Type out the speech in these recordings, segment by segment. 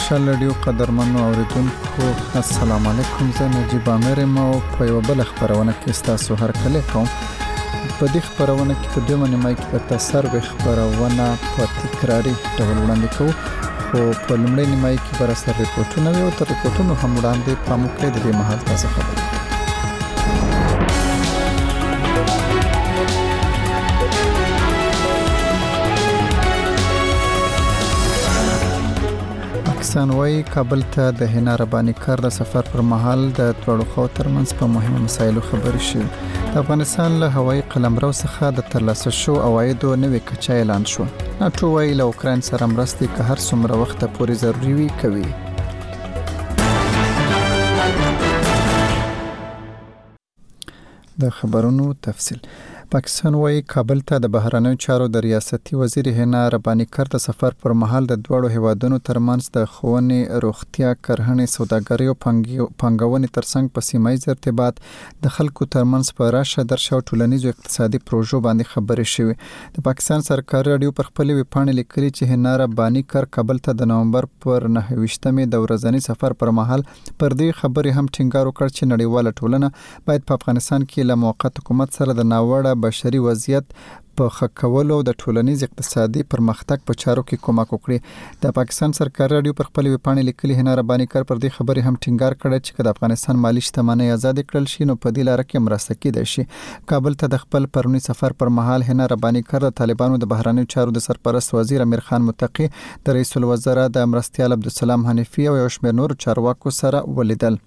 مشال رادیو قدرمنو اوریدونکو السلام علیکم. زه نجیب امیر ما په یو بل خبرونه کې تاسو هر کله کوم. په دې خبرونه کې په دوه منځ کې د تاسو خبرونه په تکراری ډول وړاندې کوو. خو په لومړي نیمه کې بر سره ریپورتونه او تر ریپورتونو هم وړاندې پاموکړه د دې محل تاسو خبرونه. پاکستانوي کابل ته د هنا رباني کار د سفر پر مهال د دوړو خو ترمنځ په مهمو مسایلو خبرې شوې. د افغانستان له هوایي قلمرو څخه د ترلاسه شو عوایدو نوې کچه اعلان شو. ناتو وايي له اوکرين سره مرستې که هر څومره وخت پورې ضروري وي کوي. د خبرونو تفصیل. پاکستان وايي کابل ته د بهرنیو چارو د ریاستي وزیر هنا رباني کار د سفر پر مهال د دوړو هیوادونو ترمنځ د ښوونې، روغتیا، کرهڼې، سوداګرۍ او پانګونې ترڅنګ په سیمایي ارتباط د خلکو ترمنځ په راشه درشه او ټولنیزو اقتصادي پروژو باندې خبرې شوې. د پاکستان سرکاري رادیو پر خپل ویبپاڼه لیکلي چې هنا رباني کار کابل ته د نومبر پر 29مې د ورځنی سفر پر مهال پر دې خبرې هم ټینګار وکړ چې نړیواله ټولنه باید په افغانستان کې له موقت حکومت سره د ناوړه بشري وضعیت په ښه کولو او د ټولنیز اقتصادي پرمختګ په چارو کې کومک وکړي. د پاکستان سرکاري رادیو پر خپل ویبپاڼه لیکلي هنا رباني کار پر دې خبرې هم ټینګار کړی چې د افغانستان مالی شتمنۍ آزاد کړل شي نو په دې لار کې مرسته کیدای شي. کابل ته د خپل پرونی سفر پر مهال هنا رباني کار د طالبانو د بهرنیو چارو د سرپرست وزیر امیر خان متقی، د رئیس الوزرا د مرستیال عبدالسلام حنفی او یو شمېر نور چارواکو سره ولیدل.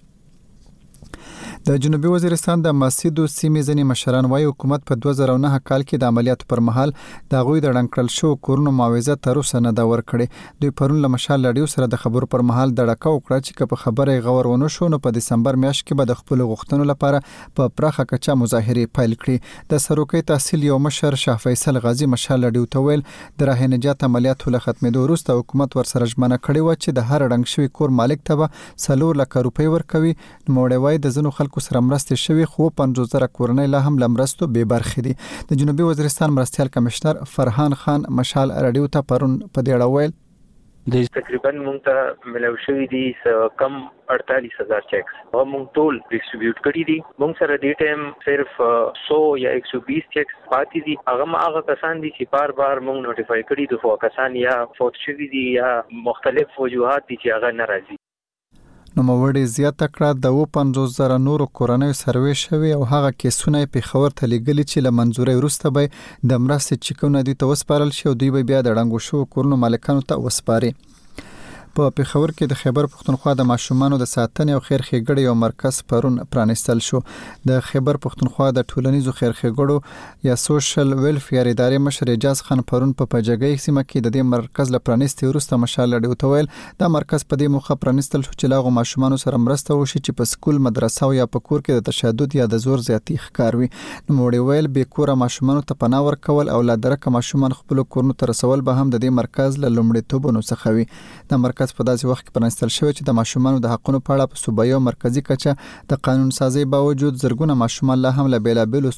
د جنوبي وزیرستان د ماسیدو سیمې ځینې مشران وايي حکومت په 2009 کال کې د عملیاتو پر مهال د غوی د ډنکړل شو کورونو معاوضه تر اوسه نه دا ورکړي. دوی پرون له مشال رادیو سره د خبرو پر مهال د ډکه وکړه چې په خبره غور ونه شو نو په دسمبر میاشت کې به د خپل غوښتنو لپاره په پراخه کچه مظاهره پیل کړي. د سروکي تحصیل یو مشر شاه فیصل غازی مشال رادیو ته ویل د راه نجات عملیاتو له ختمېدو وروسته حکومت ورسره ژمنه کړې و چې د هر ډنګ شوی کور مالک ته به 4 لک روپۍ ورکوي. نو وړي د زنو خلکو سره مرستې شوی خو 50,000 کورنۍ لا هم لمرستو به برخې دي. د جنوبي وزیرستان مرستیال کمشنر فرحان خان مشال رادیو ته پرون په دې اړه ویل د تقریبا مونږ ته ملو شوی دي کم 48,000 چیکس او مونږ ټول ډیسټریبیوټ کړی دي. مونږ سره د ټیم صرف 100 یا 120 چیکس پاتې دي. هغه کسان دي چې بار بار مونږ نوټیفای کړی دي خو کسان یا فوت شوی دي یا مختلف وجوهات دي چې هغه ناراضي. نو موړي زیاته کړه د 50,000 نورو کورنۍ سروې شوی او هغه کیسونه په خبر ته لګلی چې له منځوري وروسته به د مرستې چکونه دي ته وسپارل شي او دوی به بیا د ډنګو شو کورونو مالکانو ته وسپاري. په پیښور کې د خیبر پښتونخوا د ماشومانو د ساتنې او خیر ښېګړې یو مرکز پرون پرانیستل شو. د خیبر پښتونخوا د ټولنیزو خیر ښېګړو یا سوشل ویلفیر ادارې مشر اجاز خان پرون په پجګۍ سیمه کې د دې مرکز ل پرانیستي وروسته مشال لډیو ته ویل دا مرکز په دې موخه پرانیستل شو چې لاغو ماشومانو سره مرسته وشي چې په سکول، مدرسه او یا په کور کې د تشدد یا د زور زیاتی ښکار وي. نو موړي ویل به کور ماشومانو ته پناه ورکول او لا درکه ماشومان خپل کورونو ته رسول به هم د دې مرکز ل لومړیتوبونو څخه وي. د مرکز په داسې وخت کې پرانستل شوی چې د ماشومانو د حقونو په اړه په صوبایي او مرکزی کچه د قانون سازي باوجود زرګونه ماشومان لا هم له بیلابېلو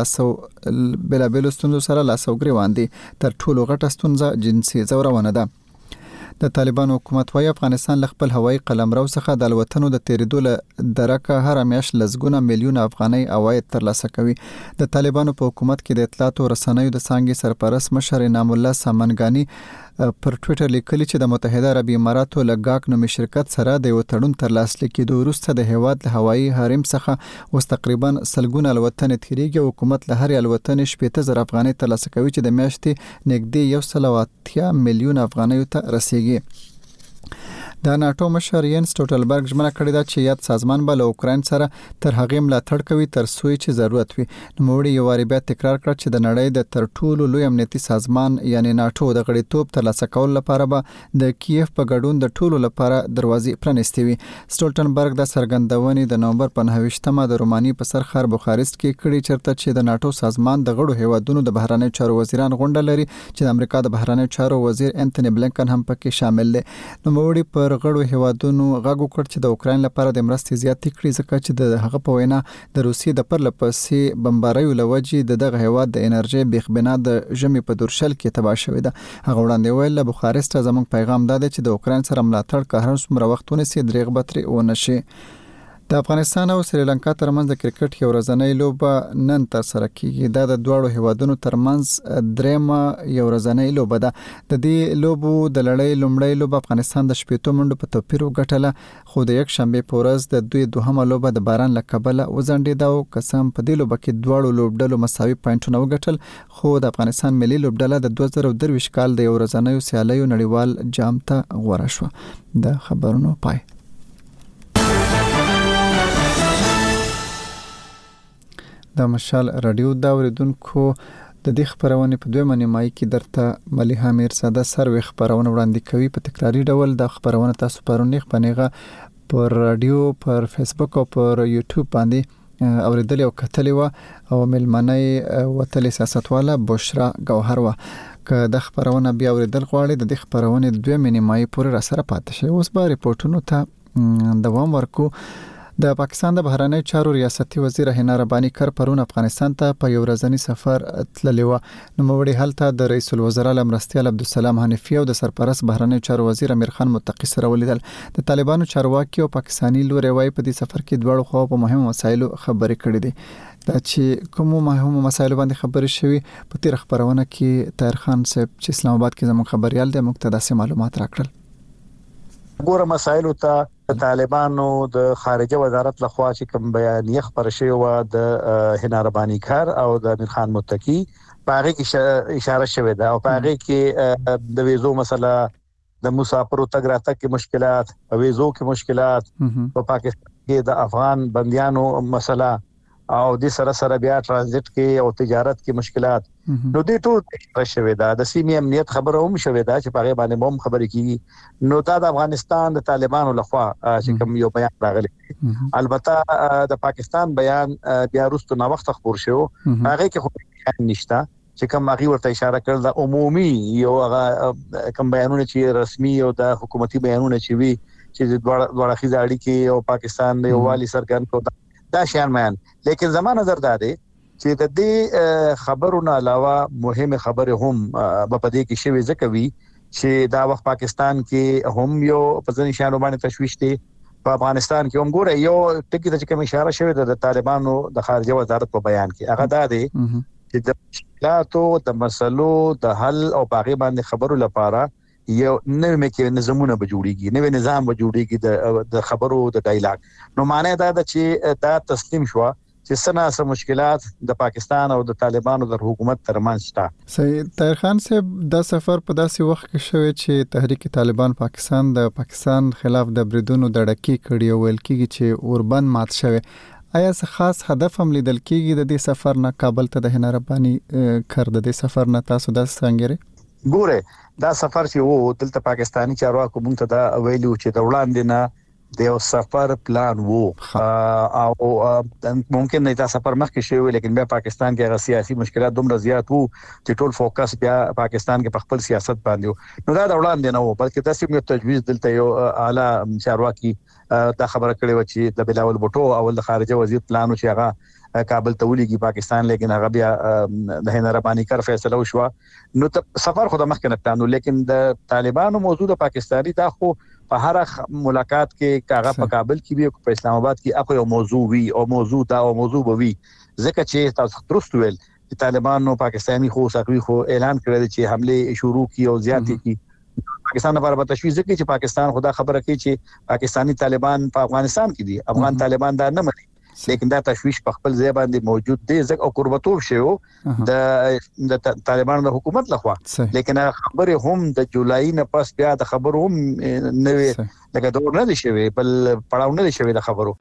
ستونزو سره لاسوګریوان دي. تر ټولو غټه ستونزه جنسي ځورونه ده. د طالبانو حکومت وايي افغانستان له خپل هوایي قلمرو څخه د الوتنو د تیریدو له درکه هر میاشت لزګونه میلیون افغانۍ عواید ترلاسه کوي. د طالبانو په حکومت کې د اطلاعات او رسنیو د څانګې سرپرست مشر انعام الله سامنګانی پر ټوئیټر لیکلي چې د متحده عربي اماراتو له ګاک نومي شرکت سره د یو تړون ترلاسه کېدو وروسته د هیواد له هوایي حریم څخه اوس تقریبا سلګونه الوتنې تیریږي. حکومت له هر الوتنې 70,000 افغانۍ ترلاسه کوي چې د میاشتې نږدې 180 میلیون افغانۍ ته رسیږي. د ناتو مشر ینس سټولټنبرګ ژمنه کړې ده چې یاد سازمان به له اوکرين سره تر هغې ملاتړ کوي تر څو چې ضرورت وي. نوموړي یو واری بیا تکرار کړ چې د نړۍ د تر ټولو لوی امنیتي سازمان یعنی ناتو د غړیتوب ترلاسه کول لپاره به د کیف په ګډون د ټولو لپاره دروازې پرانیستې وي. سټولټنبرګ د څرګندونې د نومبر په 29مه د روماني په سر ښار بوخارست کې کړي چرته چې د ناتو سازمان د غړو هیوادونو د بهرنیو چارو وزیران غونډه لري چې د امریکا د بهرنیو چارو وزیر انټونی بلنکن هم پکې شامل دي. نوموړي پر پر غړو هیوادونو غاګو کړ چې د اوکرين لپاره د مرستې زیاتې کړي ځکه چې د هغه په وینا د روسیې د پرلپسې بمباریو لوجې دغه هیواد د انرژي بېخبنا د ژمي په دورشل کې تباه شوې ده. هغه وړاندې ویل له بوخارست زموږ پیغام دا دی چې د اوکرين سره ملاتړ که هر څومره وختونه سي دریغ بتري ونشي. د افغانستان او سریلانکا ترمنځ د کرکټ یو ورځنۍ لوبه نن تر سره کیږي. دا د دوړو هیوادونو ترمنځ درېمه یو ورځنۍ لوبه ده. د دې لوبو د لړۍ لومړۍ لوبه افغانستان د 18 منډو په توپیر وګټله خو د یک شنبه په ورځ د دوی دوهمه لوبه د باران له کبله وزنډېده او قسم په دې لوبه کې دوړو لوبډلو مساوي پوینټونه وګټل خو د افغانستان ملي لوبډله د 2023 کال د یو ورځنۍ سیالیو نړیوال جام ته غوړه شو. د خبرونو پای. د مشال رادیو دا اوریدونکو د دې خبرونه په دویمه نیمایي کې درته مليحه میرزاده سروي خبرونه وړاندې کوي په تکراری ډول. د خبرونه تاسو پرونی خبرنيغه پر رادیو پر فیسبوک او پر یوټیوب باندې اوریدل او کتلی و او ملمنۍ وتل سیاستواله بشرا گوهر و که د خبرونه بیا اوریدل غواړي د دې خبرونه د دویمه نیمایي پورې را سره پاتې شي. اوس به ریپورتونو ته دوام ورکو. د پاکستان د بهرنی چارو ریاستي وزیر حنا ربانی کر پرون افغانستان ته په یو ورځنی سفر تللی و. نو موري هلته د رئیس الوزرا مرستیال عبدالسلام حنفی او د سرپرست بهرنی چارو وزیر امیر خان متقی سره ولیدل. د طالبانو چارواکي او پاکستانی لوري وايي په دې سفر کې دوه خو په مهمو مسایلو خبرې کړې دي. دا چې کوم مهمو مسایلو باندې خبرې شوي په تیر خبرونه کې طاهر خان صاحب چې اسلام آباد کې زموږ خبريال د مقتدس معلومات راکړل. ګوره مسایلو ته طالبانو د خارجه وزارت لخوا چې کوم بیانیه خبر شوی و د حنا ربانی کار او د امیر خان متقی په هغه کې اشاره شوی ده او په هغه کې د ویزو مسله د مسافرو تګ راتګ کې مشکلات او ویزو کې مشکلات په پاکستان کې د افغان بنديانو مسله او د سره بیا ترانزیت کې او تجارت کې مشکلات نو د ټول شوی دا د سیمې امنیت خبره هم شوی دا چې په باندې هم خبرې کیږي. نو دا د افغانستان د طالبانو لخوا چې کوم یو بیان راغلی البته د پاکستان بیان بیا وروسته نو وخت خبر شو هغه کې خو نشته چې کوم هغه ورته اشاره کړل د عمومي یو هغه کوم بیانونه چې رسمي او د حکومتي بیانونه چې وی چې د دوه خيزه اړیکې او پاکستان د یووالي سرګرم کو دا شان مان. لیکن زما نظر دا دی چې د دې خبرونو علاوه مهمه خبره هم په دې کې شوی ځکه وی چې دا وخت پاکستان کې هم یو په ځینې شانو باندې تشويش دي. په افغانستان کې هم ګوره یو ټکی ته کوم اشاره شوی د طالبانو د خارجه وزارت په بیان کې هغه دا دی چې د مشکلاتو د مسلو د حل او باغې باندې خبرو لپاره یو نوې میکانیزمونه به جوړیږي نوې نظام به جوړیږي د خبرو د ډایلاګ. نو معنی دا ده چې دا تسلیم شو چې سناسه مشکلات د پاکستان او د طالبانو د حکومت ترمنځ شته. صحیح. طاهر خان صاحب دا سفر په داسې وخت کې شوی چې تحریک طالبان پاکستان د پاکستان خلاف د بریدونو د ډکی کړي ویل کیږي چې اوربند مات شوی. آیا څه خاص هدف هم لیدل کیږي د دې سفر نه کابل ته د حنا ربانی کړ د دې سفر نه تاسو د څنګه ګوره دا سفر چې وو دلته پاکستانی چارواکو مونږ ته دا ویلو چې د وړاندې نه د یو سفر پلان وو او ممکن نه دا سفر مخکې شوی لیکن بیا پاکستان کې هغه سیاسي مشکلات دومره زیات وو چې ټول فوکس بیا پاکستان کې په خپل سیاست باندې وو. نو دا د وړاندې نه وو بلکې تاسو یو تجویز دلته یو اعلی چارواکي دا خبره کړې و چې د بلاول بوټو اول د خارجه وزیر پلانو چې هغه کابل ته ولېږي پاکستان لیکن هغه بیا د حنا ربانی کار فیصله وشو. نو سفر خو د مخکنه پلانو لیکن د طالبانو موجوده پاکستانی دا خو په هر ملاقات کې هغه په کابل کې وي او په اسلام آباد کې اخو یو موضوع وي او موضوع دا او موضوع بوي ځکه چې تاسو درست ویل چې طالبانو پاکستانی خو ساقوي خو اعلان کړی چې حمله شروع کی او زیاتې کی پاکستان لپاره په تشویش ځکه چې پاکستان خدا خبره کوي چې پاکستانی طالبان په افغانستان کې دي افغان طالبان دا نه مني لیکن دا تشویش په خپل ځای باندې موجود دی ځکه او قربتوب شوی د طالبانو د حکومت لخوا لیکن خبره هم د جولای نه پس بیا د خبرو هم نوې لکه دور نه دي شوی بل پړاو نه دي شوی د خبرو.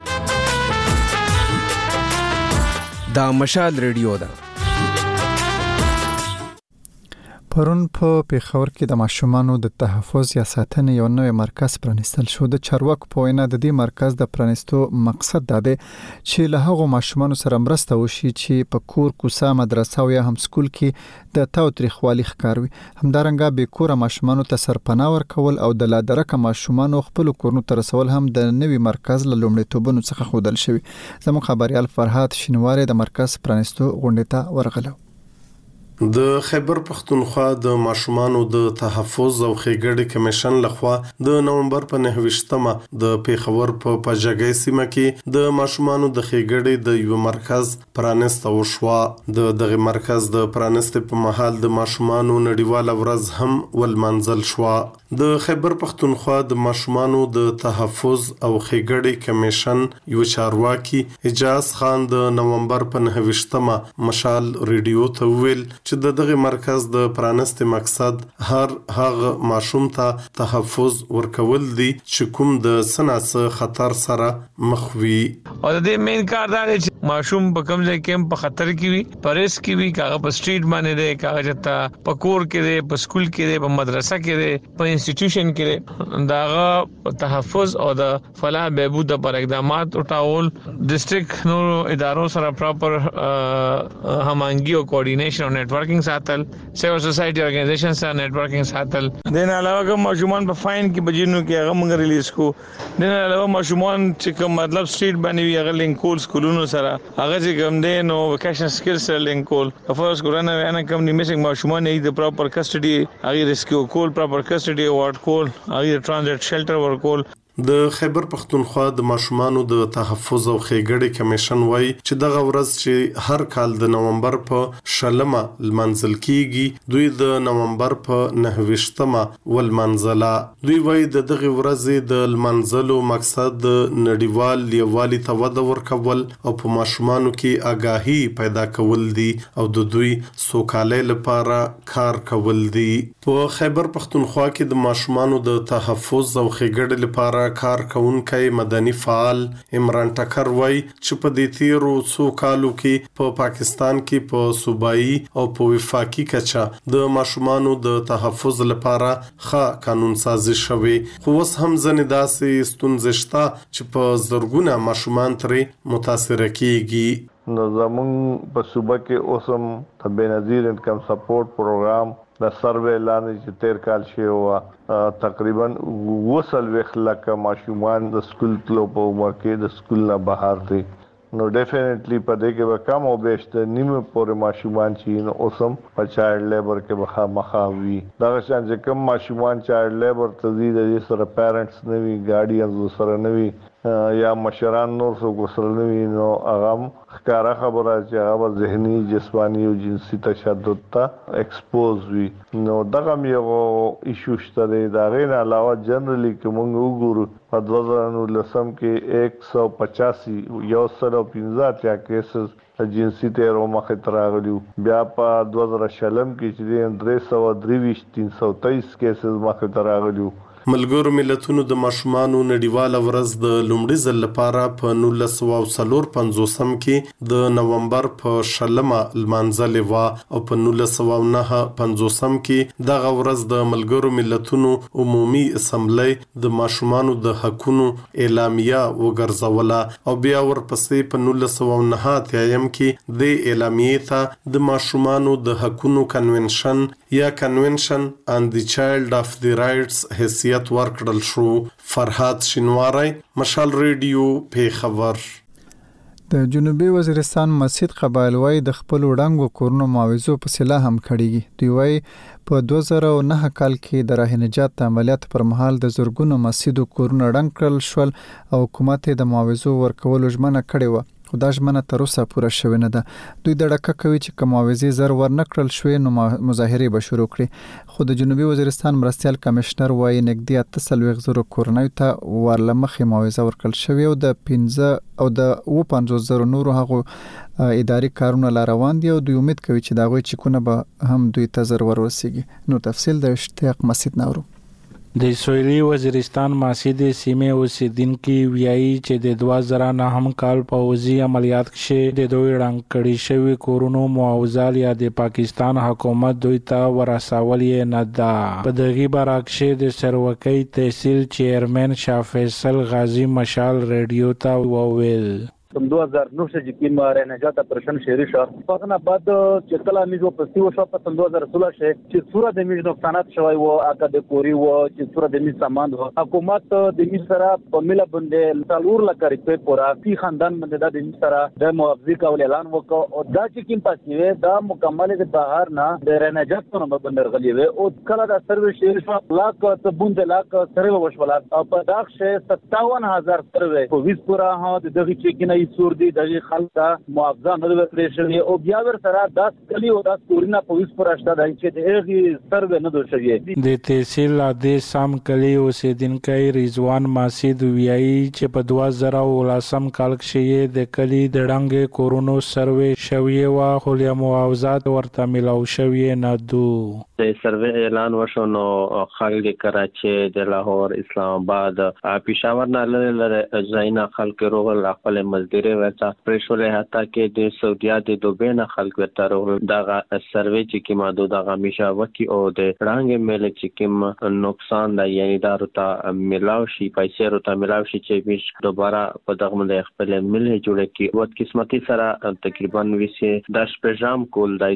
دا مشال ریډیو ده. پرون په پیښور کې د ماشومانو د تحفظ یا ساتنې یو نوې مرکز پرانیستل شو. د چارواکو په وینا د دې مرکز د پرانیستو مقصد دا دی چې له هغو ماشومانو سره مرسته وشي چې په کور، کوڅه، مدرسه او یا هم سکول کې د تاوتریخوالي ښکار وي. همدارنګه بې کوره ماشومانو ته سرپناه ورکول او د لادرکه ماشومانو خپل کورونو ته رسول هم د نوي مرکز له لومړیتوبونو څخه ښودل شوي. زموږ خبريال فرهاد شینواری د مرکز پرانیستو غونډې ته ورغلو. د خیبر پختونخوا د ماشومانو د تحفظ او ښېګړې کمیشن لخوا د نومبر په 9مه د پیښور په پجګۍ سیمه کې د ماشومانو د ښېګړې د یو مرکز پرانیسته وشوه. دغه مرکز د پرانیستې په مهال د ماشومانو نړیواله ورځ هم ولمانځل شوه. د خیبر پختونخوا د ماشومانو د تحفظ او ښېګړې کمیشن یو چارواکي اجاز خان د نومبر په 9مه مشال ریډیو ته ویل چې دغه مرکز د پرانست مقصد هر هغه ماشوم ته تحفظ ورکول دي چې کوم د سناس خطر سره مخ وي. او د مین کار دا چې ماشوم په کوم ځای کې په خطر کې وي، پرېس کې وي، کاغه په سټریټ باندې دی، کاغه چتا په کور کې دی، په سکول کې دی، په مدرسه کې دی، په انسټیټیوشن کې دی. داغه تحفظ او د فلاح بهبود پر اقدامات ټاول ډیسټریکټ نو ادارو سره پراپر همانګي او کوارډینیشن او نیټورکینګ ساتل، سیویل سوسایټي ارګنایزیشن سره نیټورکینګ ساتل. دین علاوه کوم ماشومان په فاین کې بجینو کې هغه موږ ریلیز کو. دین علاوه ماشومان چې کوم مطلب سټریټ باندې وی هغه لینک کول سکولونو سره هغه چې کوم دی نو وکیشن سکل سره لینک کول. افورس کورونه انا کوم نیمسنګ ماشومان نه د پراپر کسټډي هغه ریسکیو کول، پراپر کسټډي وارډ کول، هغه ټرانزیټ شیلټر ورکول. د خیبر پختونخوا د ماشومانو د تحفظ او ښېګړې کمیشن وایي چې دغه ورځ چې هر کال د نومبر په 10مه لمانځل کیږي، دوی د نومبر په 9مه ولمانځله. دوی وایي د دغه ورځې د لمانځلو مقصد د نړیوال یووالي ته وده ورکول او په ماشومانو کې آگاهي پیدا کول دي او د دوی سوکالۍ لپاره کار کول دي. په خیبر پختونخوا کې د ماشومانو د تحفظ او ښېګړې لپاره کار کوونکی مدني فعال عمران ټکر وای چې په دې تیرو څو کالو کې په پاکستان کې په صوبایي او په وفاقي کچه د ماشومانو د تحفظ لپاره ښه قانون سازي شوی، خو اوس هم ځنې داسې ستونزې شته چې په زرګونه ماشومان ترې متاثر کیږي. نو زمونږ په صوبه کې اوس هم د بېنظیر انکم سپورټ پروګرام د سروې لاندې چې 13 کال شوی و تقریبا 20 لکه ماشومان د سکول تلو په عمر کې د سکول نه بهر دي. نو ډیفینیټلی په دې کې به کم او بیش د نیمه پورې ماشومان چې نو اوسم په چایلډ لیبر کې مخاوي. دا چې کوم ماشومان چایلډ لیبر ته دي د سره پیرنټس نه وي، ګارډینز سره نه وي یا مشران نور څوک سره نه وي، نو هغه ښکارا خبره چې هغه ذهني، جسماني او جنسي تشدد ته ایکسپوز وي. نو دغه یو ایشو شته دی. دا غیر علاوه جنرالي کوم وګورو په 2019 کې 185 یو سره 15 کیسز جنسي تیرو مخې ته راغلي، بیا په 2020 کې چې 323 کیسز مخې ته راغلي. ملګرو ملتونو د ماشومانو نړیواله ورځ د لومړي ځل لپاره په 1954 کې د نومبر په 10مه لمانځلې وه او په 1959 کې دغه ورځ د ملګرو ملتونو عمومي اسمبلی د ماشومانو د حقونو اعلامیه وګرځوله او بیا ورپسې په 1989 کې د اعلامیې ته د ماشومانو د حقونو کنونشن یا کنونشن ان دی چایلډ اف دی رائټس حیثیت ورکړل شو. فرهاد شینواری، مشال ریډیو، پیښور. د جنوبي وزیرستان مسجد قبایل وای د خپل وړاندو کورونو معاوضو په سلاح هم کړيږي. دوی وای په 2009 کال کې د راه نجات عملیات پر مهال د زورګونو مسجدو کورونه ړنګ کړل شول او حکومت د معاوضو ورکولو ژمنه کړې و، خو دا ژمنه تر اوسه پوره شوې نه ده. دوی د ډکه کوي چې کوم معاوضې زر ورنکړل شوې نو مظاهرې به شروع کړي. خو د جنوبي وزیرستان مرستیال کمشنر وایي نږدې 48,000 کورنیو ته ورلمخې معاوضه ورکړل شوې او د 55,000 نورو هغو اداري کارونه لا روان دي او دوی امید کوي چې دا غوي چکونه به هم دوی ته زر ورسیږي. نو تفصیل د اشتیاق مسجد نورو. د سویلي وزیرستان ماسید سیمه اوسیدونکو ویایي چې د 2009 کال په وزي عملیات کې د دوی رنګ کړي شوی کورونو معاوضه یا د پاکستان حکومت دوی ته ورسولې نه ده. په دغه برعکس د سروکۍ تحصیل چیرمن شاه فیصل غازی مشال ریډیو ته وویل 2009 چې کوم رنجات پرشن شهري شو فقنا بعد چې کله میزو پستیو شو په 2016 چې صورت د میز نقصانات شوی وو اګه د پوری وو چې صورت د میز سامان وو حکومت د میز سره په مله باندې تلور لکه ریپورت پورا پی خاندان باندې د میز سره د موافقه کول اعلان وکړ او دا چې کوم پاتې دا مکمل د بهر نه د رنجات په نوم باندې غلي وو او کله د سرویس شهري شو لاک ته بوند لاک سره وشول او په داخله 57000 سروي په ویس پورا ها دغه چې سور دي دغه خلک معاوضه نه ورکړي شوی او بیا ور سره 10 کلی او 10 کورونه په ویس پرشته دای چې دغه سروې نه دوه شوی د تحصیل د سام کلی اوسیدونکو رضوان ماسید ویایي چې په 2010 کال کې د کلی د ډنګ کورونو سروې شوی او خو له معاوضات ورته ملاو شوی نه دو د سروې اعلان وشو نو خلک کراچي د لاهور اسلام آباد پېښور نه لره زینا خلک روغل خپل مزدوري ورته پرېښولې حتی کې د سعودیا د دوبۍ نه خلک ورته روغل دغه سروې چې کومه دغه همیشه وکی او د رنګ مل چې کوم نقصان دی یعنی دا ورته ملاو شي پیسې ورته ملاو شي چې بیش دوباره په دغه مل خپل مل جوړ کی وخت قسمتي سره تقریبا 10 پیغام کول دی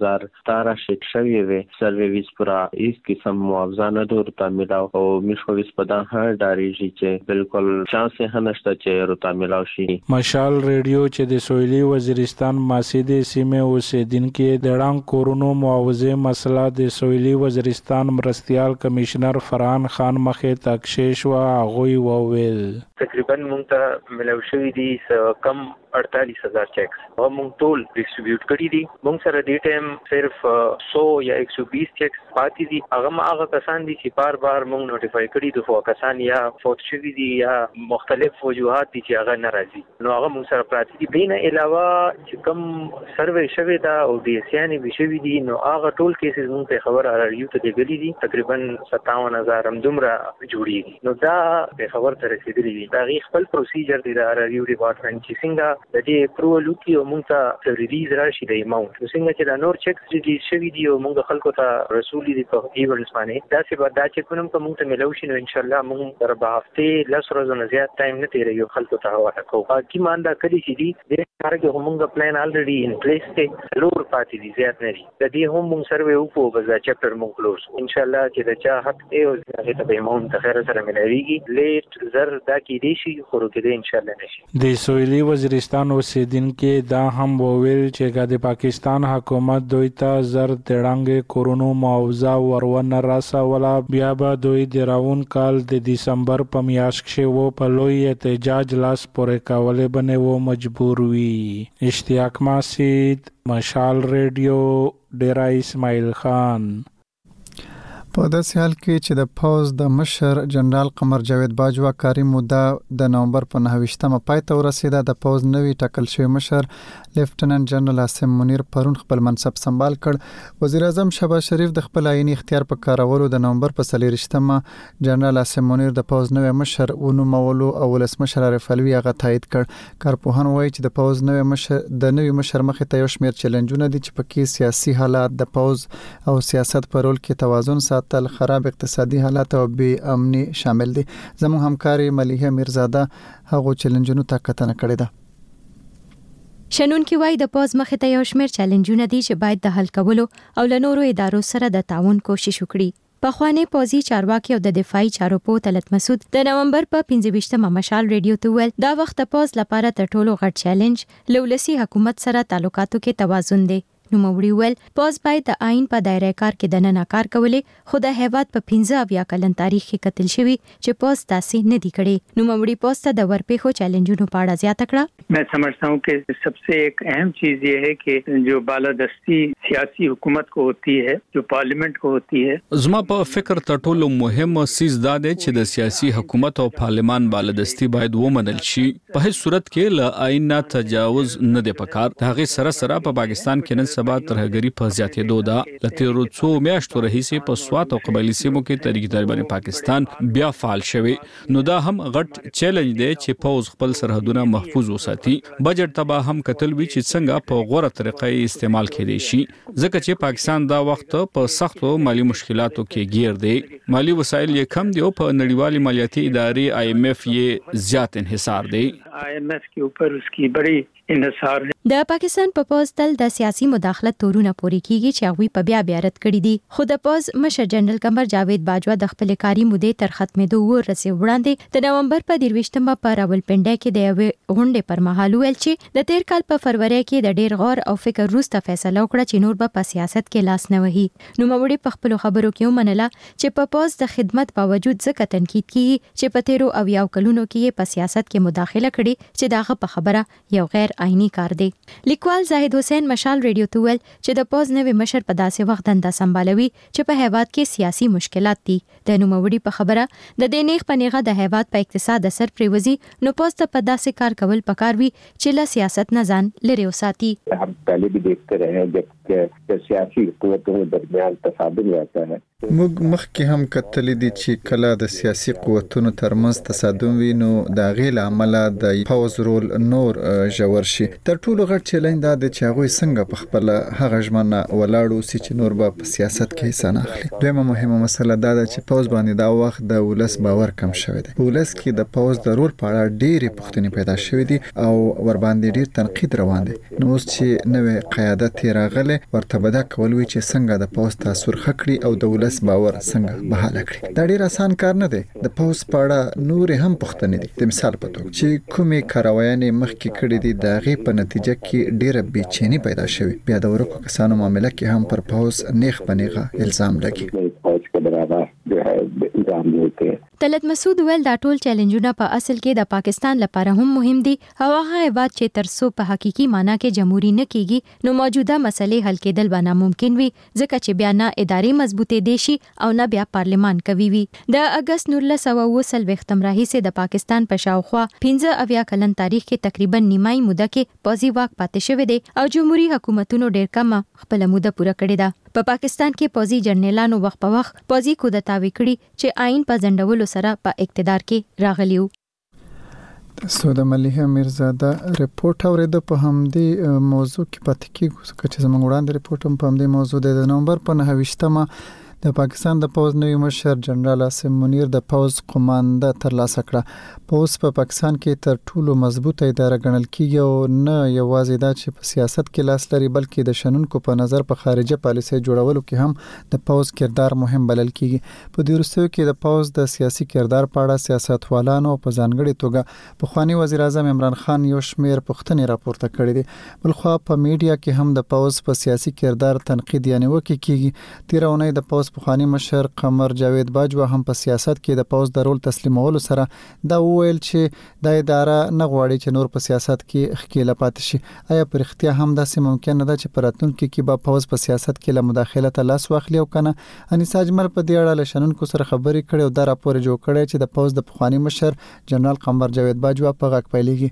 2017 شت شوی وي سروې ویس پورا هیڅ قسم معاوضه نه ورته ملاو او مشو ویس په دغه ډاریږي چې بالکل چانس نه نشته چې ورته ملاو شي. مشال ریډیو چې د سویلي وزیرستان ماسید سیمه اوسیدونکو د رنګ کورونو معاوضه مسله د سویلي وزیرستان مرستيال کمشنر فرحان خان مخه تکشیش او غوي وویل تقریبا مونږ ته ملو شوی دي کم 48000 چیکس او مونږ ټول ډیسټریبیوټ کړی دي. مونږ سره د ټیم صرف 100 یا 120 چیکس پاتې دي. هغه کسان دي چې بار مونږ نوټیفای کړی دي خو کسان یا فوت شوی دي یا مختلف وجوهات دي چې هغه ناراضي نو هغه مونږ سره پاتې دي. بین علاوه چې کوم سروې شوی دا او د سیاني به شوی دي نو هغه ټول کیسز مونږ ته خبر راځي ته دی غلي دي تقریبا 57000 هم دومره جوړیږي نو دا به خبر تر رسیدلی دي. دا خپل پروسیجر دی د ریویو ډپارټمنټ چې څنګه د دې اپروول کی او مونږ ته ریلیز راشي د اماونت څنګه چې دا نور چیکس ریلیز شوی دي او مونږ خلکو ته رسولي دي په ایونټس باندې دا څه بعد چې کوم مونږ ته ملو شي نو ان شاء الله مونږ تر په هفته 10 ورځې نه زیات ټایم نه تیریو خلکو ته حواله کوو کی ماندا کلی چې دي د کارګه مونږ پلان الریډي ان پلیس ته لور پاتې دي زیات نه دي د دې هم مونږ سروې وکړو بل چپټر مونږ کلوز ان شاء الله چې دا چا حق ته او هغه ته به اماونت خیر سره ملويږي لیټ زر دا کې دي شي خو کې ان شاء الله نشي. د سویلي وزیرستان اوسیدونکو دا هم وویل چې د پاکستان حکومت دوی ته زر تړانګ کورونو معاوضه ورونه راسوله بیا به دوی د راون کال د دسمبر په میاشت کې وو په لوی احتجاج لاس پورې کولې باندې وو مجبور وي. اشتیاق ماسید مشال ریډیو ډیرا اسماعیل خان. په داسې حال کې چې د پوز د مشر جنرال قمر جاوید باجوا کاری موده د نومبر په 29مه پای ته ورسیده. د پوز نوی ټاکل شوی مشر لیفټننټ جنرال عاصم منیر پرون خپل منصب سمبال کړ. وزیر اعظم شهباز شریف د خپل عیني اختیار په کارولو د نومبر په 23مه جنرال عاصم منیر د پوز نوی مشر ونومولو او ولسمشر عارف علوي هغه تایید کړ. کارپوهان وایي چې د پوز نوی مشر مخې ته یو شمېر چیلنجونه دي چې پکې سیاسي حالات د پوز او سیاست په رول کې توازن تل خراب اقتصادي حالات او بې امني شامل دي. زموږ همکاري ملیحه میرزاده هغه چیلنجونو ته کتنه کړې ده. شنونکي وایي د پوز مخې ته یو شمېر چیلنجونه دي چې باید د حل کولو او له نورو ادارو سره د تعاون کوشش وکړي. پخوانی پوزي چارواکي او د دفاعي چارو په طلعت مسعود د نومبر په 25مه مشال ریډیو ته ویل دا وخت د پوز لپاره تر ټولو غټ چیلنج لولسي حکومت سره تعلقاتو کې توازن دی. نو موري ویل پوز باید د آئین په دایره کار کې دننه کار کولې خو د هیواد په 15 کلن تاریخ کې قتل شوی چې پوز تاسې نه دی کړي. نو موري پوز ته د ورپېښو چیلنجونو په اړه زیاته کړه. मैं समझता हूँ कि सबसे एक अहम चीज ये है कि जो बालादस्ती सियासी हुकूमत को होती है जो पार्लियामेंट को होती है زما په فکر ته ټولو مهم سیز دا دی چې د سیاسي حکومت او پارلمان بالادستی باید ومنل شي. په هیڅ صورت کې له آئین نه تجاوز نه دی پکار. د هغې سره په پاکستان کې نن سبا ترهګری په زیاتېدو ده. لته څو میاشتو راهیسې په سوات او قبایلی سیمو کې تحریک طالبان پاکستان بیا فعال شوی. نو دا هم غټ چیلنج دی چې پوز خپل سرحدونه محفوظ وساتي. بجټ تبا هم کتل وی چې څنګه په غوړه طریقې استعمال کړي شي، ځکه چې پاکستان دا وخت په سختو مالی مشکلاتو کې گیر دی. مالی وسایل یې کم دی او په نړیوالي مالیاتي ادارې IMF یې زیات انحصار دی. IMF के ऊपर उसकी बड़ी انحصار है. د پاکستان په پوز تل د سیاسي مداخلت تورونه پوري کیږي چې هغه په بیا رد کړی دي. خو د پوز مشر جنرال قمر جاوید باجوا د خپل کاري مودې تر ختمېدو ورسې وړاندې د نومبر په 23مه په راولپنډي کې د یوې غونډې پر مهال ویل چې د تیر کال په فروری کې د ډیر غور او فکر وروسته فیصله وکړه چې نور به په سیاست کې لاس نه وهي. نوموړي په خپل خبرو کې ومنله چې په پوز د خدمت باوجود ځکه تنقید کیږي چې په تیرو او یو کلونو کې په سیاست کې مداخله کړې چې داغه په خبره یو غیر عیني کار دی. لیکوال زاهد حسین مشال ریډیو ته ویل چې د پوز نوې مشر په داسې وخت دنده سمبالوي چې په هیواد کې سیاسي مشکلات دي. د نوموړي په خبره د دې نیغ په نیغه د هیواد په اقتصاد اثر پریوزي، نو پوز ته په داسې کار کول پکار وي چې له سیاست نه ځان لري وساتي. हम पहले भी देखते रहे हैं जब सियासी قوتوں के दरमियान تصادم रहता है. موږ مخکې هم کتلی دي چې کله د سیاسي قوتونو ترمنځ تصادم وي نو د غیل عمله د پوز رول نور ژور شي. تر ټولو غټ چیلنج دا دی چې هغه څنګه په خپل هغه ژمنه ولاړو چې نور به په سیاست کې حصہ نه اخلي. دویمه مهمه مسله دا ده چې پوز باندې دا وخت د ولس باور کم شوی دی. ولس کې د پوز د رول په اړه ډېرې پوښتنې پیدا شوې دي او ور باندې ډېر تنقید روان دی. نو اوس چې نوې قیادت راغله ورته به دا کول وی چې څنګه د پوز تاثیر خکړي او د ولس باور څنګه بحاله کړي. دا ډیر آسان کار نه دی. د پوز په اړه نور هم پوښتنې دي. د مثال په توګه چې کومې کاروایانې مخکې کړې دي د غي په نتیجه کې ډیره بېچینی پیدا شوه. بیا د ورکو کسانو معاملې کې هم پر پوز نیغ بنیغه الزام لګي. طلعت مسعود ویل دا ټول چیلنجونه په اصل کې د پاکستان لپاره هم مهم دي. هغه هیواد چې ترڅو په حقيقي معنی کې جمهوریت نه کیږي نو موجوده مسلې حل کېدل به ناممکن وي، ځکه چې بیا نه ادارې مضبوطې دي شي او نه بیا پارلمان کوي وي. د اگست 1940 راهیسې د پاکستان په شاوخوا 15 کلن تاریخ کې تقریبا نیمای موده کې پوزي واک پاتې شوی دی او جمهوریت حکومتونو ډېر کم خپل موده پوره کړې ده. په پاکستان کې پوزي جنرالانو وخت په وخت پوزي کودتا وکړي چې آئین په ځندولو سره په اقتدار کې راغلیو. سود مليحه میرزاده رپورټ اوریده په همدې موضوع کې پاتې کیږو چې زموږ وړاندې رپورټ هم په همدې موضوع د نومبر په 29مه د پاکستان د پوز نوی مشر جنرال عاصم منیر د پوز قومانده ترلاسه کړه. پوز په پاکستان کې تر ټولو مضبوطه اداره ګڼل کیږي او نه یوازې دا چې په سیاست کې لاس لري بلکې د شنونکو په نظر په خارجه پالیسي جوړولو کې هم د پوز کردار مهم بلل کیږي. په دې وروستیو کې د پوز د سیاسي کردار په اړه سیاستوالانو په ځانګړي توګه پخوانی وزیر اعظم عمران خان یو شمېر پوښتنې راپورته کړې دي. بلخوا په میډیا کې هم د پوز په سیاسي کردار تنقید یعنی وکړي کیږي. تیر اونۍ د پوز پخوانی مشر قمر جاوید باجوا هم په سیاست کې د پوز د رول تسلیمولو سره دا وویل چې د اداره نه غواړي چې نور په سیاست کې ښکیله پاتې شي. آیا پر اختیا هم داسې ممکن نه ده چې په راتلونکي کې به پوز په سیاست کې له مداخلت لاس واخلي او کنه؟ انیس اجمل په دې اړه له شنونکو سره خبرې کړې او دا راپور جوړ کړی چې د پوز د پخوانی مشر جنرال قمر جاوید باجوا په غږ پیلېږي.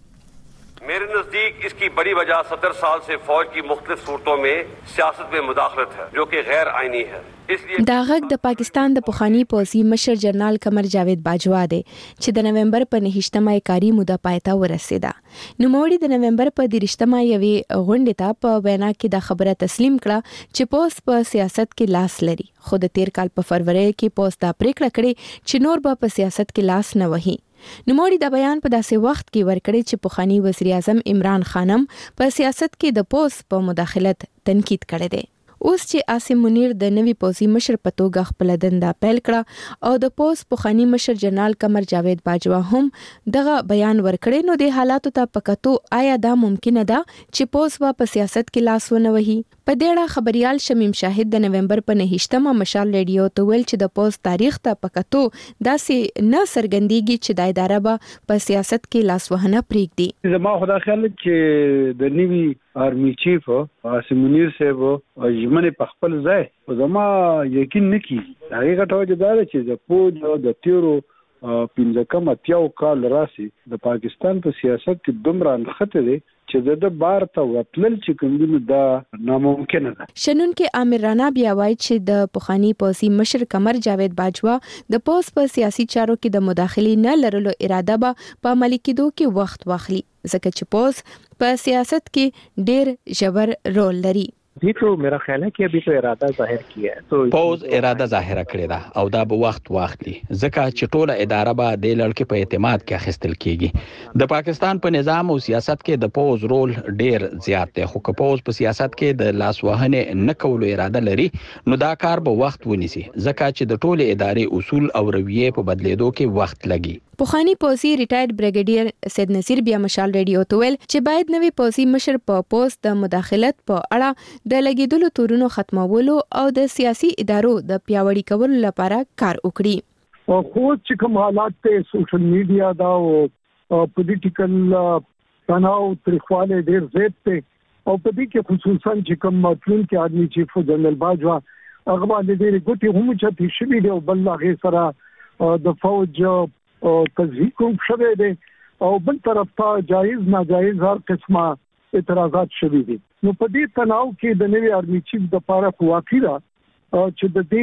मेरे नजदीक इसकी बड़ी वजह 70 साल से फौज की मुख्तलिफ सूरतों में सियासत में मुदाखलत है जो कि गैर आईनी है. دا غږ د پاکستان د پخوانی پوځي مشر جنرال قمر جاوید باجوا دی چې د نومبر په 9مه کاری موده پایته ورسېده. نوموړي د نومبر په 30مه یوې غونډې ته په وینا کې د خبره تسلیم کړه چې پوز په سیاست کې لاس لري، خو د تیر کال په فروری کې پوز دا پریکړه کړې چې نور به په سیاست کې لاس نه وهي. نوموړي د بیان په داسې وخت کې ورکړی چې پخوانی وزیر اعظم عمران خانم په سیاست کې د پوز په مداخلت تنقید کړی دی. اوس چې عاصم منیر د نوي پوځي مشر په توګه خپل دنده پیل کړه او د پوز پخوانی مشر جنرال قمر جاوید باجوا هم دغه بیان ورکړی، نو د حالاتو ته پکتو آیا دا ممکنه ده چې پوز په سیاست کې لاس ونه وهي؟ په دې اړه خبريال شمیم شاهد د نومبر په 9مه مشال ریډیو ته ویل چې د پوز تاریخ ته پکتو داسې نه سرګندېږي چې د اداره به په سیاست کې لاس وهنه پرېږدي. زما خدا خیال چې د نیوی آرمی چیف عاصم منیر صاحب ژمنه په خپل ځای زما یقین نه کیږي. حقیقت او دا چې د پوج او د تیرو 15 کم اتیاو کال راسي د پاکستان په سیاست کې دومره انخته دي چې د بار ته وتلل چې کومونه دا ناممکن ده. شنن کې عامر رانا بیا وایي چې د پخوانی پوځي مشر قمر جاوید باجوا د پوز په سیاسي چارو کې د مداخلې نه لرلو اراده به په عملي کېدو کې وخت واخلي ځکه چې پوز په سیاست کې ډېر ژور رول لري. जी तो मेरा ख्याल है कि अभी तो इरादा जाहिर किया है तो پوز اراده ظاهره کړې ده او دا به وخت واخلي ځکه چې ټوله اداره به د لړکې په اعتماد کې اخیستل کیږي. د پاکستان په نظام او سیاست کې د پوز رول ډیر زیات دی خو که پوز په سیاست کې د لاس وهنې نه کولو اراده لري نو دا کار به وخت ونیسي ځکه چې د ټوله ادارې اصول او رویې په بدلیدو کې وخت لګي. پخوانی پوځي ریټایرډ بریګیډیر سید نصیر بیا مشال ریډیو ته ویل چې باید نوی پوځي مشر په پوسټ د مداخلت په اړه د لګیدلو تورونو ختمولو او د سیاسي ادارو د پیاوړي کولو لپاره کار وکړي. او خو چې کوم حالات ته سوشل میډیا دا او پولیټیکل تناو تریخواله ډیر زیات ته او په دې کې خصوصا چې کوم مطلوب کې آرمي چیف جنرال باجوا هغه باندې ډېر ګوتې هم چې شوي دی او بل هغه سره د فوج تزهیق شوه دی او بل طرف ته جایز ناجایز هر قسمه اعتراضات شوي دي. نو په دې تناو کې د نوی آرمي چیف د لپاره واقعي ده چې د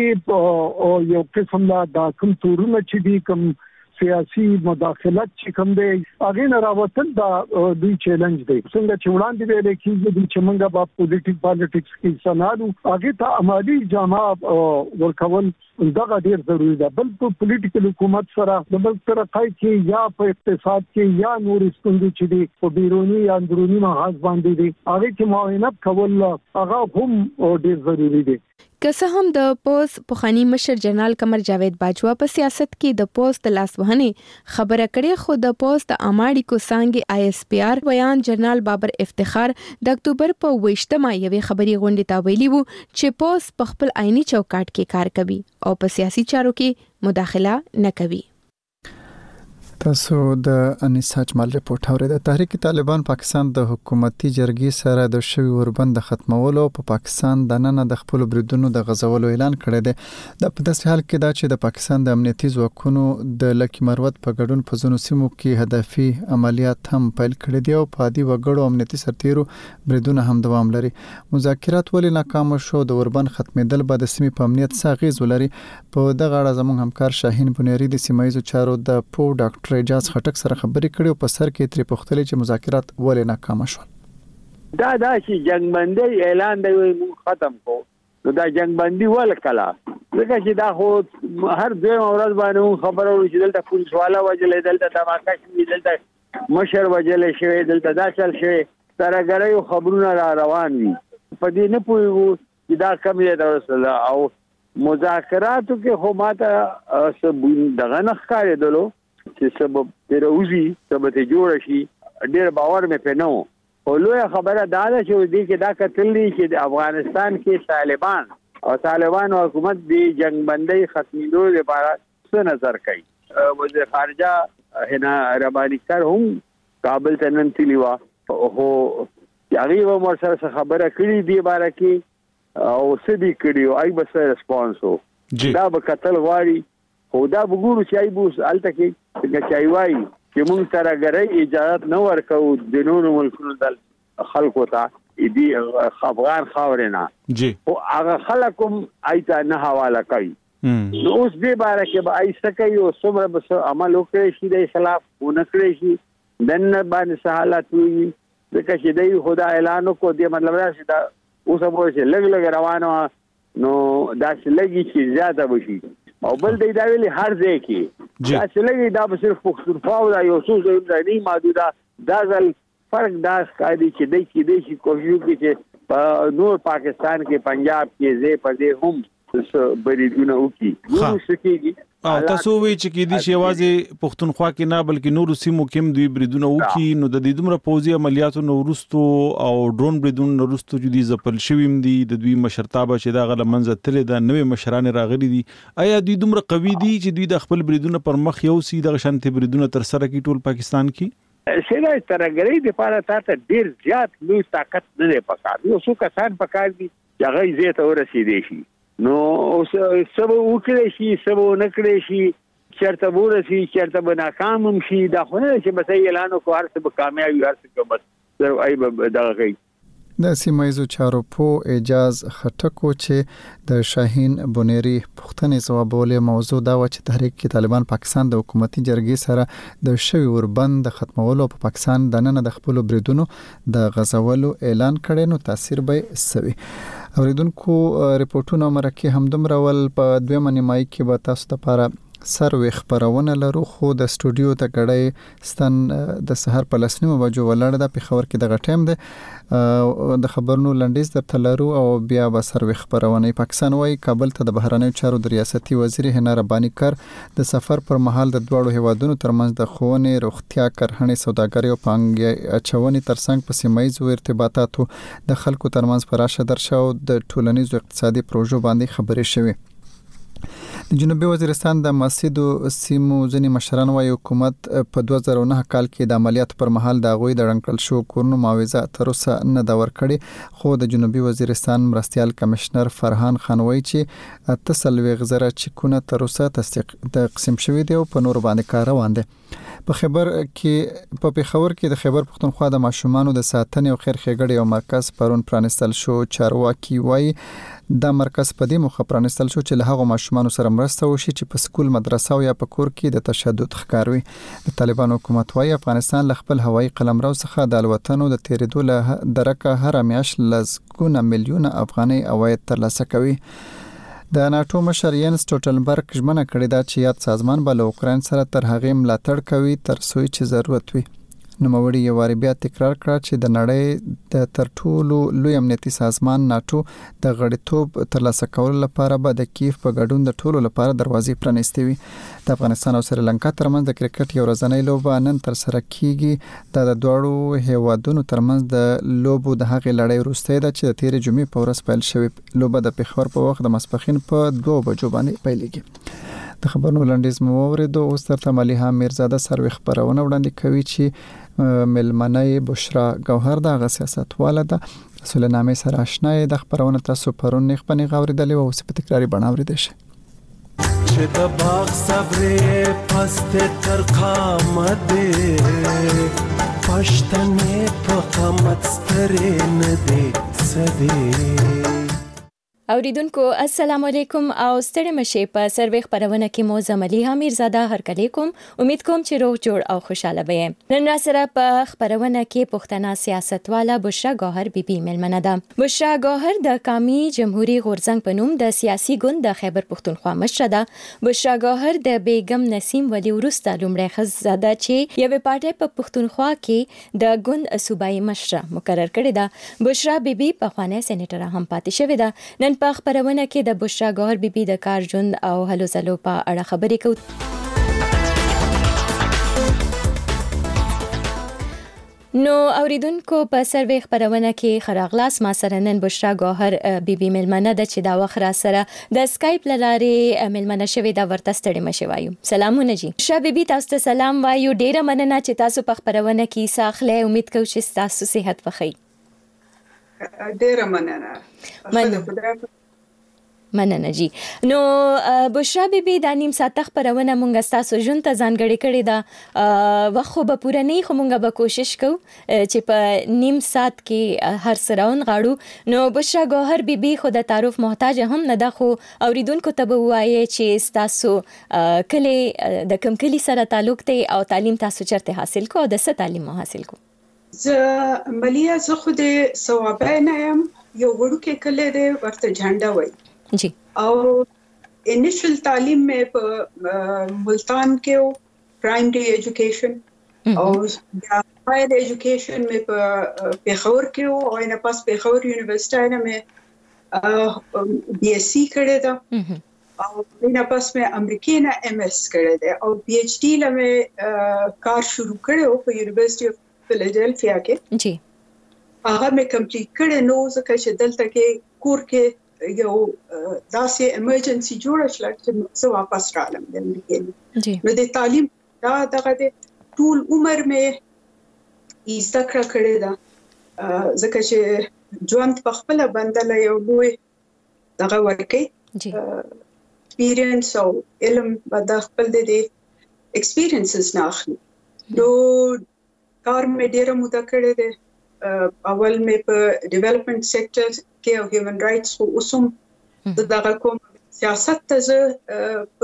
دې یو قسم لا د کوم تورونه چې دي کوم سیاسي مداخلت چې کوم دی هغه نه راوتل دا دوی چیلنج دی څنګه چې وړاندې ویل کېږي چې موږ په پالیټکس کې سنالو هغه ته عملی جامه ورکول دغه ډیر ضروری ده. بل په پولیټیکل حکومت سره د بل طرفای کې یا په اقتصاد کې یا نور ستوندې چې دي په بیرونی یا اندرونی محاذ باندې دي هغه کې معاونت کول هغه هم ډیر ضروری دي. که څه هم د پوز پخوانی مشر جنرال قمر جاوید باجوا په سیاست کې د پوز د لاسوهنې خبره کړې خو د پوز د اماړي کو څنګه آی اس پی آر بیان جنرال بابر افتخار د اکتوبر په 28مه یوې خبري غونډې ته ویلي وو چې پوز په خپل آئینی چوکاټ کې کار کوي او په سیاسي چارو کې مداخله نه کوي. تاسو د انیسا جمال رپورت اورید. تحریک طالبان پاکستان د حکومتي جرګې سره د شوی وربند ختمولو په پاکستان د نن د خپل بریدونو د غزولو اعلان کړی دی. د په داسې حال کې دا چې د پاکستان د امنیتي ځواکونو د لکه مروت په ګډون په ځینو سیمو کې هدفي عملیات هم پیل کړي دي او په عادي وګړو امنیتي سرتیرو بریدونه هم دوام لري. مذاکرات ولې ناکام شو؟ د وربند ختمېدل به د سیمې په امنیت څه اغیز ولري؟ په دغه اړه زموږ همکار شاهین بنيري د سیمایي چارو د پو ډاکټر اجاز خټک سره خبرې کړې او په سر کې ترې پوښتلې چې مذاکرات ولې ناکام شول. دا چې جنگبندي اعلان دی ختم کو نو دا جنگبندي ول کلا ځکه چې دا خو هر دوه ورځ باندې خبرو چې دلته پولیس والا وجلې دلته دماکه شي دلته مشر وجلې شوی دلته دا چل شوی ترګړیو خبرونه را روان دي په دې نه پوهیږو چې دا کوم دی درسله او مذاکراتو کې خو ماته سب دغه نه ښکارېدلو چې سبب پیروزی سبب ته جوړ شي ډېر باور مې پېنو او لوی خبره دا ده چې دې کې دا کتلې چې د افغانستان کې طالبان او طالبان حکومت دی جنگبندي ختمېدو لپاره څه نظر کوي. وزیر خارجه هنا رباني کار هم کابل ته نن تللی و او هغه مو سره خبره کړې دی باره کې او سدي کړیو آی بس ریسپانس وو دا به قتل غواړي خو دا وګورو چې ایبوس الته کې چې ایوای چې موږ سره غړې اجازه نه ورکو د نورو ملکونو د خلکو ته دي افغان خاورنا جی او هغه خلکم ایته نه حواله کوي نو اوس دې باره کې به ایسه کوي او څومره به عمل وکړي شي د خلاف ونکړي شي دنه باندې سہالت وي ځکه چې دوی خدا اعلان کو دې مطلب دا چې دا اوس به چې لګ روانه نو دا چې لګي چې زیاته وشي او بل دی دا ویلي هر ځای کې دا چې لګي دا به صرف پښتونخوا او یو څو ځای نه محدوده دا ځل فرق دا ښکاري چې دی کې شي کوشش کوي چې نور پاکستان کې پنجاب کې زه پدې هم بریدونه وکي نو سکیږي او تاسو وی چې کې دي شیوازي پښتونخوا کې نه بلکې نور سیمو کې دوی بریدونه وکي نو د دې دومره پوځي عملیاتو نو ورستو او ډرون بریدونه نو ورستو چې دي زپل شویم دي د دوی مشرتابه چې دا غل منځ تل د نوې مشران راغلي دي آیا دوی دومره قوي دي چې دوی د خپل بریدونه پر مخ یو سي د شانتي بریدونه تر سره کی ټول پاکستان کې شیدا ترګری د پاره ته ډیر زیات لوی طاقت نه پکار یو څو کسان پکار دي چې هغه زیات ورسېدي شي نو سبو وکړي شي سبو نکړي شي چرته ورسي چرته به ناکام هم شي دا خو نه چې بس اعلان وکړ هر څه به کامیابي هر څه بس زه به دغه کوي. د سیمایزو چارو په اعجاز خټکو چې د شاهین بونيري پښتنې ځوابولې موضوع دا و چې تحریک طالبان پاکستان د حکومتي جرګې سره د شوی وربند د ختمولو په پاکستان د نن د خپل بریدونو د غزولو اعلان کړي نو تاثیر به سوي. اوریدونکو ریپورتونه مرکه همدومره ول په دویمه نیمایي کې به تاسو لپاره سروي خبرونه لرو خو د استودیو ته غړې ستن د سحر په لسنیمه بجو ولړ د پیښور کې دغه ټیم ده د خبرونو لنډیز د تلرو او بیا به سروي خبرونه. پاکستان وايي کابل ته د بهرنیو چارو د ریاستي وزیر هنا رباني کر د سفر پر مهال د دوړو هیوادونو ترمنځ د خوونې روغتیا کرهنې سوداګري او پانګې اچونې ترڅنګ په سیمایي ارتباطاتو د خلکو ترمنځ پراشه درشاو د ټولنیزو اقتصادي پروژو باندې خبرې شوې. د جنوبي وزیرستان د مسجدو سیمو ځنی مشران وايي حکومت په 2009 کال کې د عملیات پر مهال د غوي د رنکل شو کورونو معاوضه تر اوسه نه دا ورکړي خو د جنوبي وزیرستان مرستيال کمشنر فرحان خان وايي چې تسلوي غزره چکونه تر اوسه تقسیم شوی دی او په نور باندې کار روان دي. په خبر کې په پیښور کې د خیبر پښتونخوا د ماشومانو د ساتنې او خیر ښېګړې او مرکز پرون پرانستل شو. چارواکي وايي دا مرکز په دې مخه پرانستل شو چې له هغو ماشومانو سره مرسته وشي چې په سکول مدرسه او یا په کور کې د تشدد ښکار وي. د طالبان حکومت وايي افغانستان له خپل هوایي قلمرو څخه د الوتنو د تیریدو له درکه هر میاشت لزګونه میلیونه افغاني عواید ترلاسه کوي. د ناتو مشر ینس سټولټنبرګ ژمنه کړې ده چې یاد سازمان به له اوکراین سره تر هغه ملاتړ کوي تر څو چې ضرورت وي. نوموړي یو واری بیا تکرار کړ چې د نړۍ د تر ټولو لوی امنیتي سازمان ناتو د غړیتوب ترلاسه کولو لپاره به د کیف په ګډون د ټولو لپاره دروازې پرانیستې وي. د افغانستان او سریلانکا ترمنځ د کرکټ یو ورځنۍ لوبه نن تر سره کیږي. د دوړو هیوادونو ترمنځ د لوبو د هغې لړۍ وروسته ده چې د تیرې جمعې په ورځ پیل شوې. لوبه د پیښور په وخت د ماسپښین په 2 بجو باندې پیلېږي. د خبرونو لنډیز مو اوریدو. اوس ترته مليحه میرزاده سروي خبرونه وړاندې کوي چې ملمنۍ بشرا گوهر د سیاستواله ده. سولنامه سره آشنا د خبرونه تاسو پرون نه خپنی غوړېدلې او اوس په تکراری بڼه اوریدل شي. چې د باغ صبر پست تر قامت پښتنې په قامت سترې نه دي سدي. اوریدونکو السلام علیکم او ستړي مشه په سروي خبرونه کې مو زمليحه میرزاده هرکلی کوم. امید کوم چې روغ جوړ او خوشاله وئ. نن را سره په خبرونه کې پښتنه سیاستواله بشرا گوهر بیبي ملمنه ده. بشرا گوهر د قومي جمهوریت غورځنګ په نوم د سیاسي ګوند د خیبر پښتونخوا مشره ده. بشرا گوهر د بیگم نسیم ولی ورسته لومړی ښځه ده چې یوه پارټي په پښتونخوا کې د ګوند صوبایي مشره مقرر کړې ده. بشرا بیبي په خوانه سېنیټر هم پاتې شوې ده. نن په خبرونه کې د بشرا گوهر بیبي د کار ژوند او هلو ځلو په اړه خبرې کوو. نو اوریدونکو په سروي خبرونه کې خراغلاس ما سره نن بشرا گوهر بیبي ملمنه ده چې دا وخت را سره د اسکایپ لارې ملمنه شوې دا ورته ستړي مشه وایو. سلامونه جی بشرا بیبي تاسو ته سلام وایو. ډیره مننه چې تاسو په خبرونه کې ساخله. امید کوم چې تاسو صحت وخی. ډیره مننه جی. نو بشرا بیبي د نیم ساعت خبرونه مونږ تاسو جون ته ځانګړي کړی دا وخت به پوره نه خو مونږ به کوشش کوو چې په نیم ساعت کې هر سراون غاړو. نو بشرا گوهر بیبي خو د تعارف محتاج هم نه ده خو اوریدونکو ته به وایي چې تاسو کله د کوم کلی سره تعلق ته او تعلیم تاسو چرته حاصل کو او د څه تعلیم حاصل کو؟ زه ملیا زه خو د ثوابه نه يم. یو وړوکی کلی دی ورته جھنډا وایي جی. او انیشل تعلیم میں ملتان کے پرائمری ایجوکیشن اور ہائر ایجوکیشن میں پیښور کے اور ان پاس پیښور یونیورسٹی میں بی ایس سی کړه دا او ان پاس میں امریکای نه ایم ایس کړه دا او پی ایچ ڈی لمه کار شروع کړو په یونیورسٹی اف فیلادلفیا کې جی. هغه مې کمپلیټ کړه. نو ځکه چې دلته کې کور کې یو داسې ایمرجنسي جوړه شوه چې زه واپس رالم د امریکا. نو د تعلیم دا دغه د ټول عمر مې زده کړه کړې ده ځکه چې ژوند په خپله بندله یو لوی دغه ورکوي ایکسپیرینس او علم د خپل د ایکسپیرینسز نه اخلي. نو کار مې ډیره موده کړې ده. اول مې په ډیولپمنٹ سېکټر کې او هیومن رائټس او اوسم دغه کوم سیاست ته زه په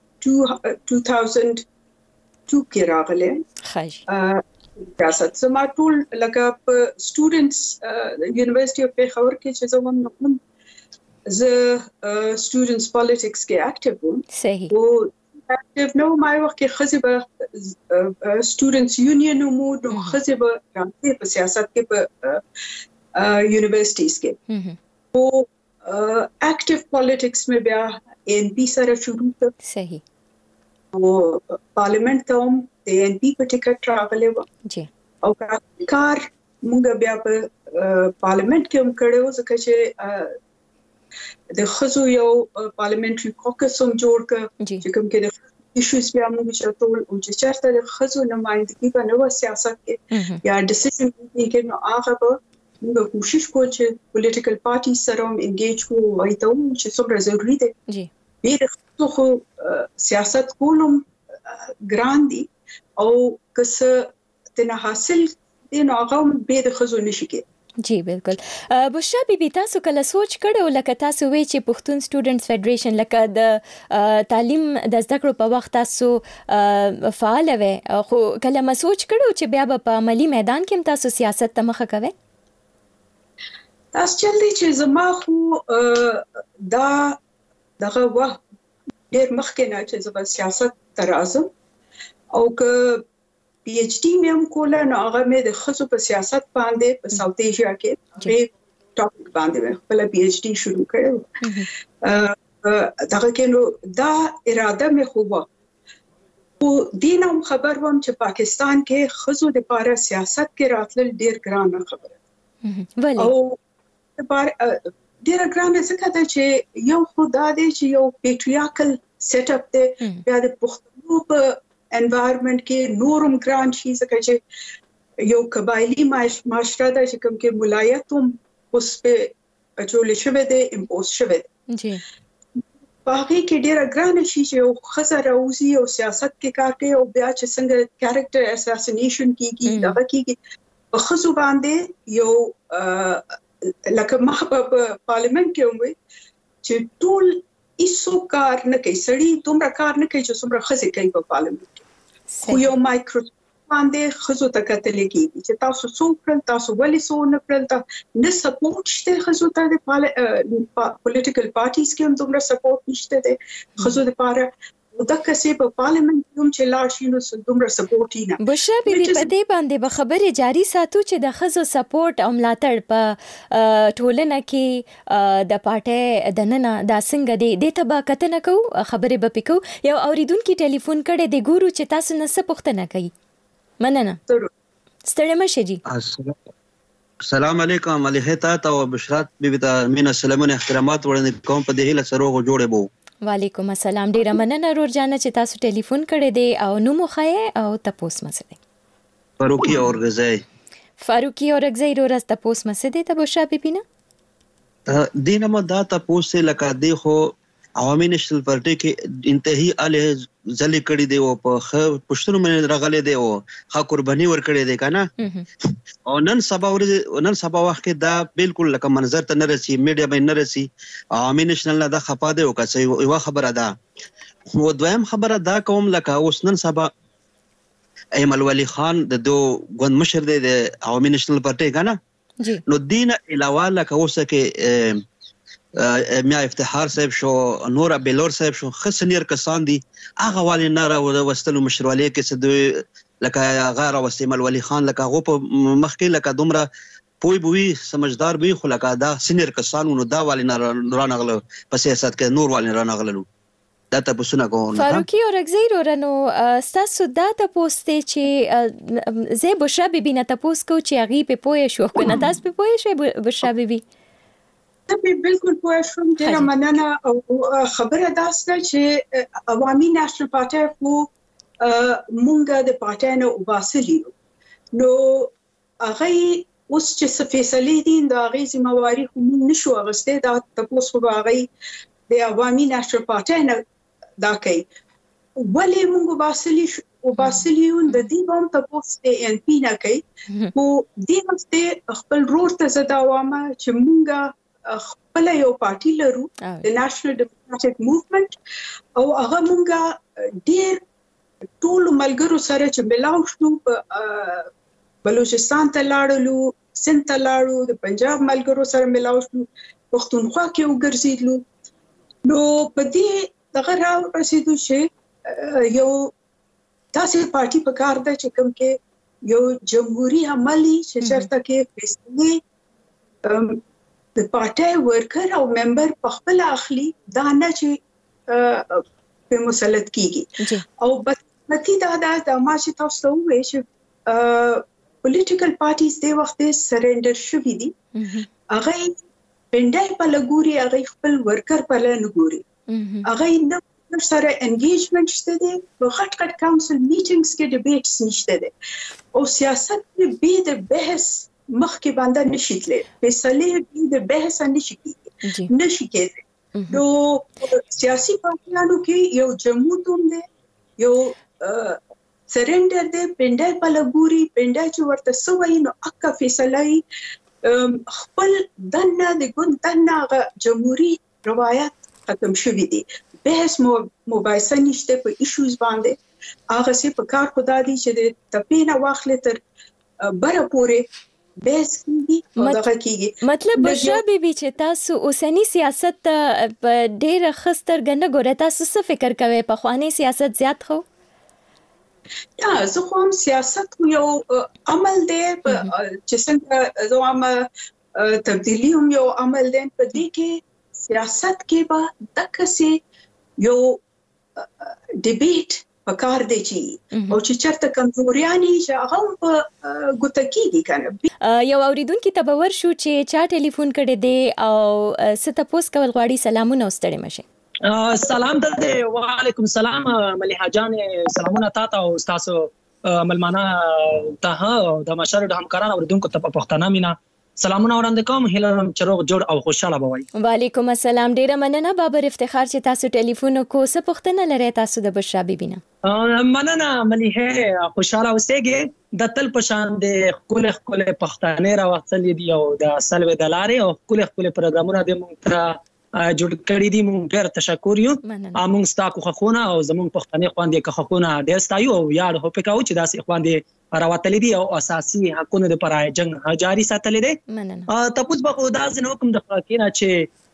2002 کې راغلم. سیاست زما ټول لکه په سټوډنټس یونیورسيټي اف پیښور کې چې زموږ نوم زه سټوډنټس پالیټکس کې اکټیو وم. صحیح. او اکټیو نو ما وخت کې خزي به سټوډنټس یونین مو د خزي به راځي په سیاست کې په یونیورسيټیز کې. او اکټیو پالیټکس مې بیا ان پی سره شروع کړ. صحیح. او پارلیمنت ته هم د ان پی په ټیکټ راغلی و. جی. او کار موږ بیا په پارلیمنت کې هم کړو ځکه چې د خزو یو پارلیمنټري کوکس هم جوړ کړ چې کوم کې د ایشوز بیا موږ چتول او چې چرته د خزو نمائندګي په نو سیاست کې یا ډیسیژن میکینګ کې نو هغه به موږ کوشش کوو چې پولیټیکل پارټي سره هم انګیج کوو وایي ته چې څومره ضروری دی. جی. ډېر خو سیاست کولم ګران دي او کس تنه حاصل دي نو هغه به د خزو نشي کې. جی بالکل. بشرا بیبي تاسو کله سوچ کړو لکه تاسو وی چې پښتون سټوډنټس فدریشن لکه د تعلیم د زده کړو په وخت تاسو فعال وې خو کله ما سوچ کړو چې بیا په عملی میدان کې تاسو سیاست ته مخه کوئ؟ تاسو چل دي چې زما خو دا دغه وخت ډېر مخکې نه چې زما سیاست ته راځم او که پی ایچ ډی مې هم کوله نو هغه مې د خزو په سیاست باندې په ساوث ایشیا کې په ټاپک باندې خپل پی ایچ ډی شروع کړو. دغه کې نو دا اراده مې خو و او دینم خبر وم چې پاکستان کې خزو د لپاره سیاست کې راتلل ډېر ګران خبره. او ډېر ګران څه کده چې یو خدا دې چې یو پیټریارکل سیټ اپ دی بیا د پښتنو په انوایرنمنت کې نورم ګران شي ځکه چې یو قبایلی معاشره ده چې کوم کې ملایت هم اوس په اچول شوه دی امپوز شوه دی. جی. باقي کې ډېر ګران شي چې یو خزر اوزي او سیاست کې کار کوي او بیا چې څنګه کیریکټر اساسینیشن کیږي دغه کیږي په خزو باندې یو لکه ما په پارلیمنت کې ومه چې ټول ایسو کار نه کوي سړی دومره کار نه کوي چې څومره خزي کوي په پارلیمنت کې. خو یو مایکرو باندې خزو ته کتل کېږي چې تاسو څوک تاسو ولې څو نه پرل نه سپورټ شته خزو ته د پولیټیکل پارټیز کې هم دومره سپورټ نشته ده خزو لپاره دغه څه په پارلیمنت کې هم چې لاړ شي نو دومره سپورټ نه. بشرا بیبي په دې باندې به خبره جاری ساتو چې د خزو سپورټ او ملاتړ په ټولنه کې د پارټي د نننه د څنګه د تبا کتنه کو خبره به پکو یو اوریدونکو ټلیفون کړي د ګورو چې تاسو نه څه پوښتنه کوي. مننه. ستړي مشه جی. السلام علیکم علیه تا او بشرا بیبي ته مين سلامونه احترامات وړاندې کوم په دې هله سره جوړه بو. وعلیکم السلام. ډیره مننه رور جانه چې تاسو ټلیفون کړی دی او نو مخه او تاسو مسله فاروقي اورغزی رورس تاسو مسله ته بشرا بیبي نه دینه مدا تاسو لکه دی خو عوامي نېشنل پارټي کې انتهایی اله ځلې کړې دی او په پښتون باندې راغلي دی او ها قرباني ور کړې دی کنه او نن سبا وخت کې دا بالکل لکه منظر ته نه رسي میډیا باندې نه رسي عوامي نېشنل نه دا خپا دی او کڅ یو خبره ده او دویم خبره دا کوم لکه اوس نن سبا ایمل ولی خان د دو غوند مشر دی د عوامي نېشنل پارټي کنه نو دین علاوه لکه اوس کې میا افتخار صاحب شو نورا بیلور صاحب شو خسنیر کسان دي هغه والی ناره وستلو مشروالی کې څه لکه غیر وسیمل ولی خان لکه غو په مخکې لکه دومره پوی بوي سمجھدار به خو لکه دا سینیر کسان نو دا والی ناره رانغله په سیاست کې نور والی رانغله دا تاسو نه کوو. فاروقي اورغزی رورنو تاسو دا تاسو چې زه بشرا بیبي نه تاسو کو چې هغه په پوهه شو کنه تاسو په پوهه شو بشرا بیبي ته بالکل پوه شوم ډیره مننه او خبره داسته چې عوامي نېشنل پارټي خو مونږه د پارټي نه وباسلی نو هغه اوس چې فیصله دي دا غي ذمہواری خو نشو اغسته دا تاسو خو هغه د عوامي نېشنل پارټي نه دا کوي ولې موږ وباسلیون د دې هم تاسو د ان پی نه کوي او دې وخت خپل رول ته زدا وامه چې موږ خپل یو پارټي لرو د نېشنل ډیموکراټک موومېنټ او هغه موږ ډېر ټول ملګرو سره چې ملاو شو بلوچستان ته لاړو سند ته لاړو د پنجاب ملګرو سره ملاو شو پښتونخوا کې وګرځیدلو نو په دې دغه رسیدو چې یو تاسو پارټي په کار ده چې کوم کې یو جمهوریت عملی چې چرته کې فیصله د پارټي ورکر او ممبر په خپل اخلي دا نه چې په مسلط کیږي او بلکې دا ما چې تاسو ته وایي چې پولیټیکل پارټیز د وخت سرندر شوې دي هغه پندای په لګوري هغه خپل ورکر په لګوري هغه نه سره انګیجمنت شته دي په غټ کونسل میټینګز کې ډیبیټس نشته دي او سیاست به د بحث مخ کې باندې نشیتله فیصله به د بحث نشي کېږي نو سیاسي پارټیانو کې یو جمهوریت هم دي یو سرندر دي پندای په لګوري پندای چې ورته سوي نو اکا فیصله خپل دنه د ګوند دنه جمهوریت روایت ختم شوی دي بحث مباحثه نشته په ایشوز باندې هغه سي په کار خدا دي چې د تپینا واخلې تر بره پورې بحث کیږي او دغه کیږي مطلب بشرا بیبي چې تاسو اوسنی سیاست په ډېر خستر غنه ګورئ تاسو څه فکر کوئ په خواني سیاست زیات خو یا زه خو هم سیاست یو عمل دی چې څنګه زه هم تبدیلی هم یو عمل دی په دې کې سیاست کې به دغه سي یو ډیبیټ پکار دی چې او چې چرته کمزوریانی چې هغه په ګوته کېږي کنه یو اوریدونکو ته باور شو چې چا ټلیفون کړي دی او ستاسو کول غواړي سلامونه واستړي مشه سلام دلته وعلیکم السلام مليحه جان سلامونه تاسو او تاسو ملمانه ته د مشر د همکارانو اوریدونکو ته په پښتنه مینا سلامونه وړاندې کوم هیله چروغ جوړ او خوشاله بوي وعلیکم السلام ډیره مننه بابر افتخار چې تاسو ټلیفون کو څه پښتنه لري تاسو د بشرا بیبي نه مننه مليحه خوشاله اوسېږي د تل پشان د خپل پښتنه راوڅل دي او د سلوي دلاري او خپل پروګرامونه د مونږ جوړ کړی دي مونږ ډېر تشکر یو مونږ ستاسو خخونه او زمونږ پښتني خواندې خخونه ډېر ستایو او یاد هو پکاو چې داسې خواندې راوتلې دي او اساسي حقوقو لپاره جنگ جاری ساتلې دي تاسو به خدا ځنه حکم د فقینا چې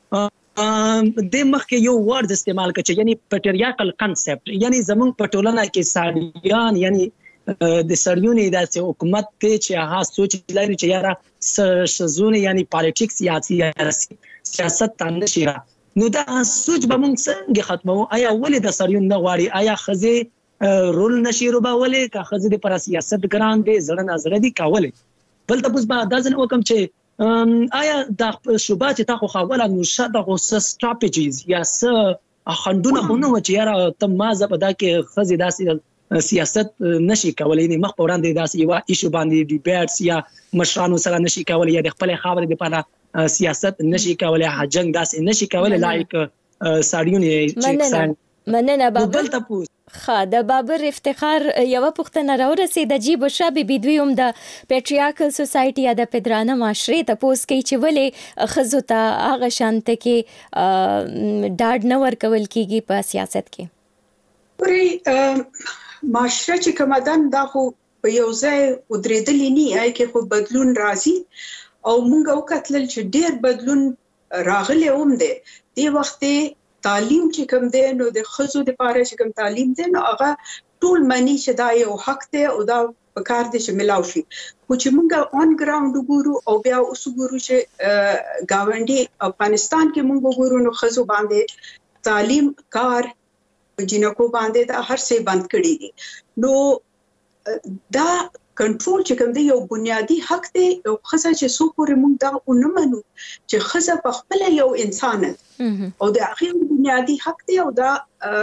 د مخکې یو ورډ استعمال کړي یعنی پیټریاکل کانسپټ یعنی زمونږ په ټولنه کې ساډیان یعنی د سړیونی د حکومت ته چې هغه سوچ لري چې یاره سزونه یعنی پالیټکس یا سیاست تاند شيره نو دا سوچ به موږ څنګه ختمو آیا ولې د سړیون نه غواړي آیا خزه رول نشيرو به ولې کا خزه د پر سیاست ګران دي زړه نظر دي کاوله بل تاسو به دازن وکم چې آیا د شوبات تاسو خوله نو شاده غو ستراتیجیز یا س خندونه هونه چې یاره تم ما زبدا کې خزه داسې سیاست نشي کولای نه مخ وړاندې داسې یو ایشو باندې ډیبیټس یا مشرانو سره نشي کولای یا د خپل خبرې لپاره سیاست نشي کولای حجنګ داسې نشي کولای لایک ساډیونی چې مننه بابر خا د بابر افتخار یو پښتنه راورسید د جیب شابه بيدویم د پیټریاکل سوسايټي یا د پدرانه معاشره ته پوس کوي چې ولې خزو ته هغه شانته کې ډاډ نه ورکول کیږي په سیاست کې پرې معاشره چې کومدان دا خو په یو ځای ودرېدلې نه آی کې خو بدلون راځي او موږ وکتل چې ډېر بدلون راغلی هم دی د وخت تعلیم چې کوم دی نو د خزو د پاره چې کوم تعلیم دی نو هغه ټول معنی چې دا یو حق دی او دا په کار دي چې ملاو شي خو چې موږ اون ګراوند وګورو او بیا اوس وګورو چې گاونډي افغانستان کې موږ وګورو نو خزو باندې تعلیم کار جنکو باندې دا هر څه بند کړی دي نو دا کنټرول چې کوم دی یو بنیادی حق دی او خزه چې سو پورې موږ دا ونمنو چې خزه په خپل یو انسان او د اخر بنیادی حق دی او دا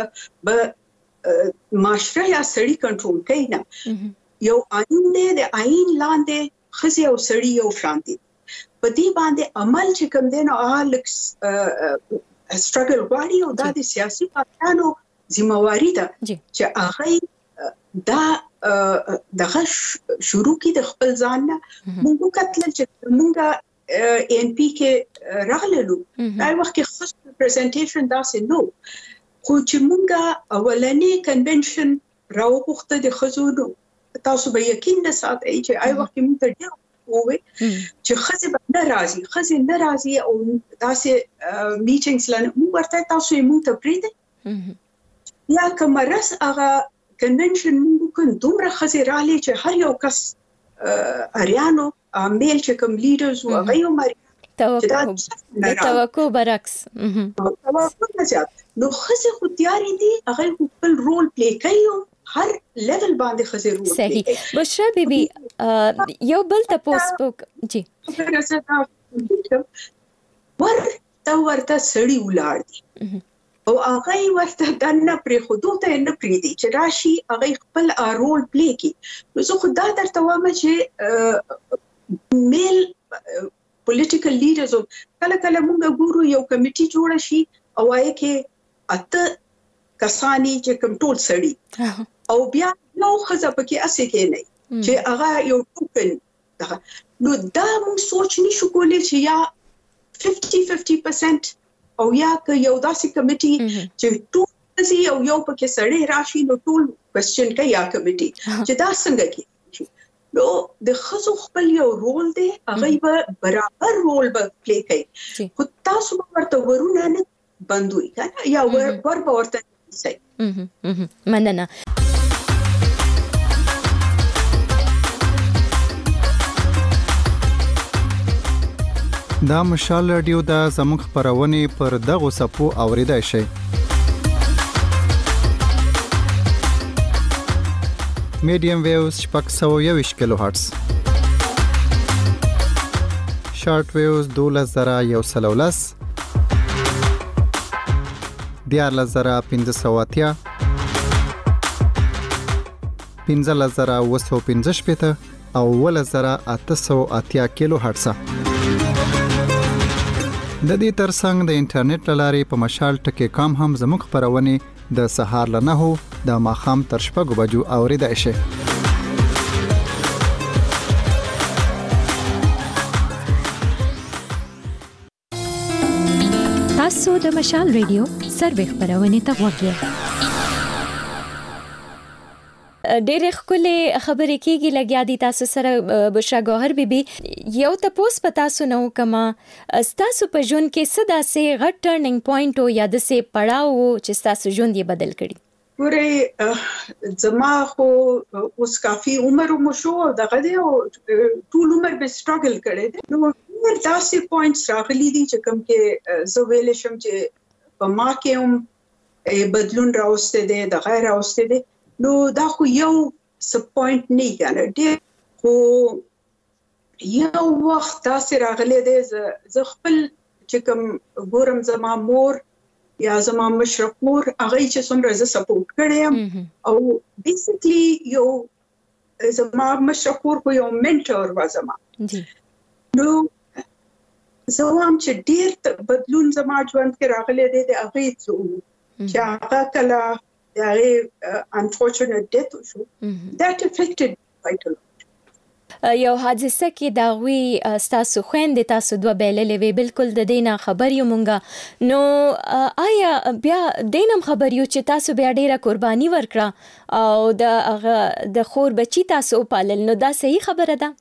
معاشره یا سړی کنټرول کوي نه یو آئین دی د آئین لاندې خزه او سړی یو شان دي په دې باندې عمل چې کوم دی نو سټرګل غواړي او دا د سیاسي پارټیانو ذمہواری ده چې هغه دا دغه شروع کی د خپل ځان نه موږ کتل چې موږ ان پی کې راغلو دا وخت کې خاص پریزنټیشن داسې نو خو چې موږ اولنې کنونشن راوغوښته د خزونو تاسو به یقین نه ساتئ چې آی وخت موږ ته ډیر وې چې خزه به ناراضي او داسې میټینګز لنه موږ ورته تاسو یې موږ ته پریده یا کومرس هغه کنونشن موږ کوم دومره خزه رالي چې هر یو کس اریانو میل چې کوم لیډرز او هغه یو مری توقع برعکس توقع نه زیات نو خزه خو تیاری دي هغه خپل رول پلی کوي هر لیول باندې خزه رول صحیح بشرا بیبي یو بل تاسو جی ورته سړی ولاړ دي او هغه ورته دنه پر خودو ته نه پریدي چې راشي هغه خپل رول پلی کوي نو زه خدای درته وایم چې میل پولیټیکل لیډرز کله کله موږ ګورو یو کمیټي جوړ شي او وايي کې اته کسانی چې کوم ټول سړی او بیا نو خزه پکې اسې کې نه چې هغه یو ټوکن نو دا موږ سوچ نشو کولای چې یا 50% او یا که یو داسې کمیټي چې ټول زی او یو پکې سړی راشي نو ټول کوېسچن کوي یا کمیټي چې دا څنګه کې نو د خزو خپل یو رول دی هغه به برابر رول به پلی کوي خو تاسو ورته ورونه نه بندوي کنه یا ورته سي مننه دا مشال رادیو دا زموږ خبرونه پر دغه صفو اوریدای شي میډیم ویوز 621 کیلو هرتز شارټ ویوز 12110 14580 15915 او 1880 کیلو هرتز د دې ترڅنګ د انټرنیټ لارې په مشال ټکی کام هم زموږ خبرونه د سهار له 9 د ماخام تر 6 بجو اوریدای شي تاسو د مشال ریډیو سروې خبرونه ته وګورئ ډېر ښکلې خبرې کېږي لګیا دي تاسو سره بشرا ګوهر بیبي یو تاسو پتا سنو کما تاسو په ژوند کې څه داسې غټ ټرننګ پوینټ او یا داسې پړاو چې تاسو ژوند یې بدل کړی ګوره زما خو اوس کافي عمر مو شو دغه دی او ټول عمر به سټرګل کړی دی نو داسې پوینټس راغلي دي چې کوم کې زه ویل شم چې په ما کې هم بدلون راوسته دی د غیر راوسته دی نو دا خو یو سپوینټ نه کنه ډېر خو یو وخت تاسو راغلي دی زه خپل چې کوم ګورم زما مور یا زما مشرق مور هغه چې څومره زه سپورټ کړم او بیسیکلی یو زما مشرق مور خو یو منټور و زما نو زه هم چې ډېر بدلون زما ژوند کې راغلي دی د هغه چې هغه کله unfortunate death شو that affected quite a lot یو حادثه کې دا وی تاسو خويندې تاسو دوه بیللې وی بالکل د دینه خبر یو مونږه نو آیا بیا دینم خبر یو چې تاسو بیا ډیره قرباني ورکړه او د خور بچی تاسو پالل نو دا صحیح خبره ده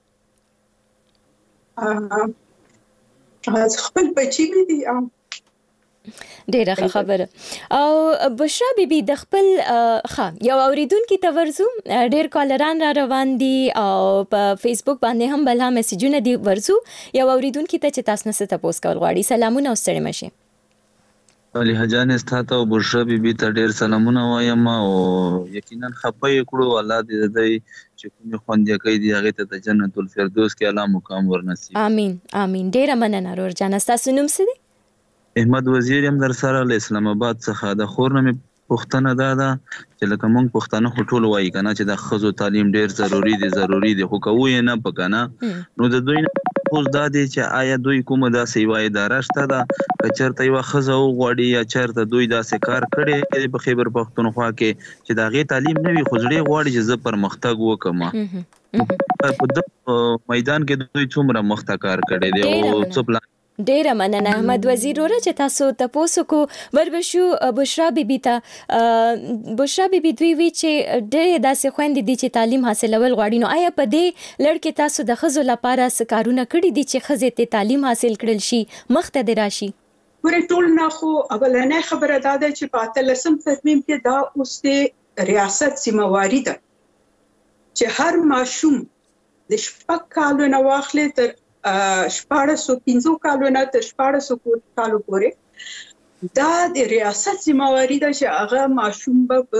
خپل بچی مې دي ډیره خبره او بشرا بیبي د خپل یو اوریدونکو ته ورزو ډیر کالران را روان دي او په فیسبوک باندې هم بل میسجونه دي ورزو یو اوریدونکو ته چې تاسو نه ست پوس کول غواړي سلامونه او ستړي مشه علي حجان استاته او بشرا بیبي ته ډیر سلامونه وایم او یقینا خپې کړو الله دې دې چې کوم خوندې کوي دی هغه ته جنت الفردوس کې اعلی مقام ورنصیب امين امين ډیر مننه رور جان تاسو نوم څه دی احمد وزیر هم در سره له اسلام آباد څخه د خور نه پښتنه ده چې لکه مونږ پښتنه خټول وایي کنه چې د خزو تعلیم ډیر ضروری دی خو کوی نه پکنه نو د دوی تپوس دا دی چې آیا دوی کومه داسې یوه اداره شته ده که چېرته یوه ښځه وغواړي یا چېرته دوی داسې کار کړی په خیبر پښتونخوا کې چې د هغې تعلیم نه وي خو زړې غواړي چې زه پرمختګ وکړم په دغه میدان کې دوی څومره مخته کار کړی دی او څه پلان؟ ډیره مننه احمد وزیر وره چې تاسو تاسو کو وربشو بشرا بیبي ته بشرا بیبي دوی وی چې ډېر داسې خويندې دي چې تعلیم حاصلول غواړي نو آیا په دې لړ کې تاسو د خزو لپاره سکارونه کړی دي چې خزې ته تعلیم حاصل کړل شي مخته د راشي؟ ورې ټول نه خو اولنې خبره دا ده چې په 13 ترمیم کې دا اوس د ریاست ذمہواری ده چې هر ماشوم د شپږ کالو نه واخلې تر 1450 کالو نه تر 1400 کالو پورې دا د ریاست ذمہواری ده چې هغه ماشوم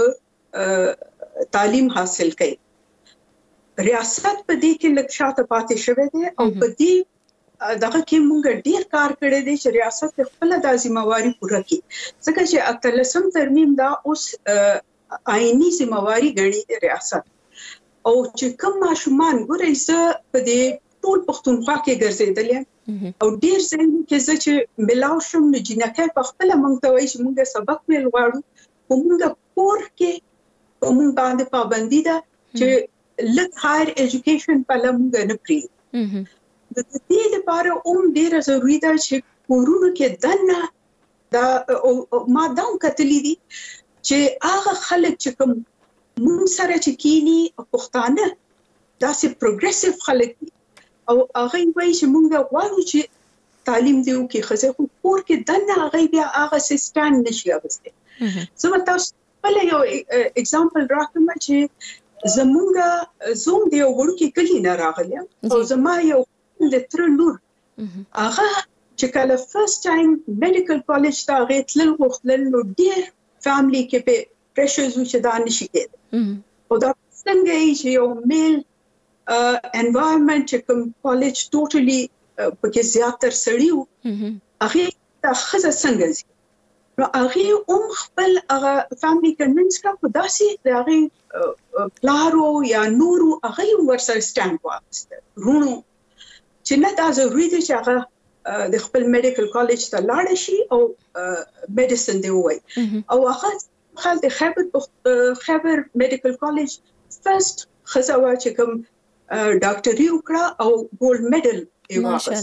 به تعلیم حاصل کړي. ریاست په دې کې لږ شاته پاتې شوی دی او په دې دغه کې موږ ډیر کار کړی دی چې ریاست خپل د ذمہواری پوره کړي ځکه چې 13 ترمیم دا اوس آئینی ذمہواری ګڼي ریاست او چې کوم ماشومان ګورې زه په دې ټول پښتونخوا کې ګرځېدل او ډیر ځای کې زه چې ملاو شم نو جنکه په خپل مونږ ته وایي چې مونږ سبق ویل غواړو او مونږ کور کې مونږ باندې پابندي ده چې لږ هایر ایجوکیشن په لمونږ نه پری د دې لپاره ډیره ضروري ده چې کورونو کې دنه دا ما دا کتلی دي چې هغه خلک چې کوم مونږ سره چې کینی پښتانه داسې پروګریسیو خلک دي او هغه وایي چې موږ غواړو چې تعلیم دی او کې خزه خو کور کې دنه هغه بیا هغه سیستم نشي اغسته زه تاسو بل یو اگزامپل راکوم چې زمونږ زوم دی وړو کې کلی نه راغلی او زما یو د تر لور هغه چې کله فرست ټایم میډیکل کالج ته هغه تلل غوښتل نو ډیر فیملی کې په پریشرز چې دا نشي کېد او دا څنګه چې یو میل environment چې کوم کالج ټوټلی پکې زیاتر سړیو هغه د خزه څنګه زی نو هغه خپل هغه فیملی کنوینس کا خداسي د هغه پلارو یا نورو هغه ورسره سټاند واغسته رونو چې نه دا ضروري دي چې هغه د خپل میډیکل کالج ته لاړ شي او میډیسن دی وای او هغه خل د خیبر میډیکل کالج فرست خزه چې کوم ډاکټري وکړه او ګولډ میډل یې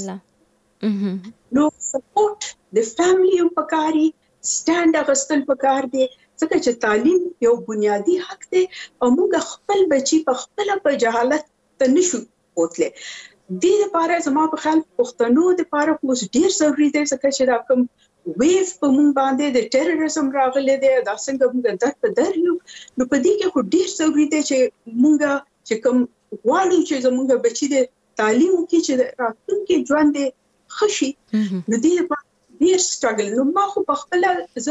واخیست نو سپورټ د فیملی په کاری سټاند اغستل په کار دی ځکه چې تعلیم یو بنیادی حق دی او موږ خپل بچی په خپل په جهالت ته نشو بوتله دې لپاره زما په خیال پښتنو د لپاره اوس ډیر ضروری دی ځکه چې دا کوم ویو په موږ باندې د ټیرریزم راغلی دی دا څنګه موږ در په در یو نو په دې کې خو ډیر ضروری دی چې موږ چې کوم غواړو چې زموږ بچی د تعلیم کې چې راتلونکي ژوند خشي نو دې په ډیر سټرګل نو ما خو په خپل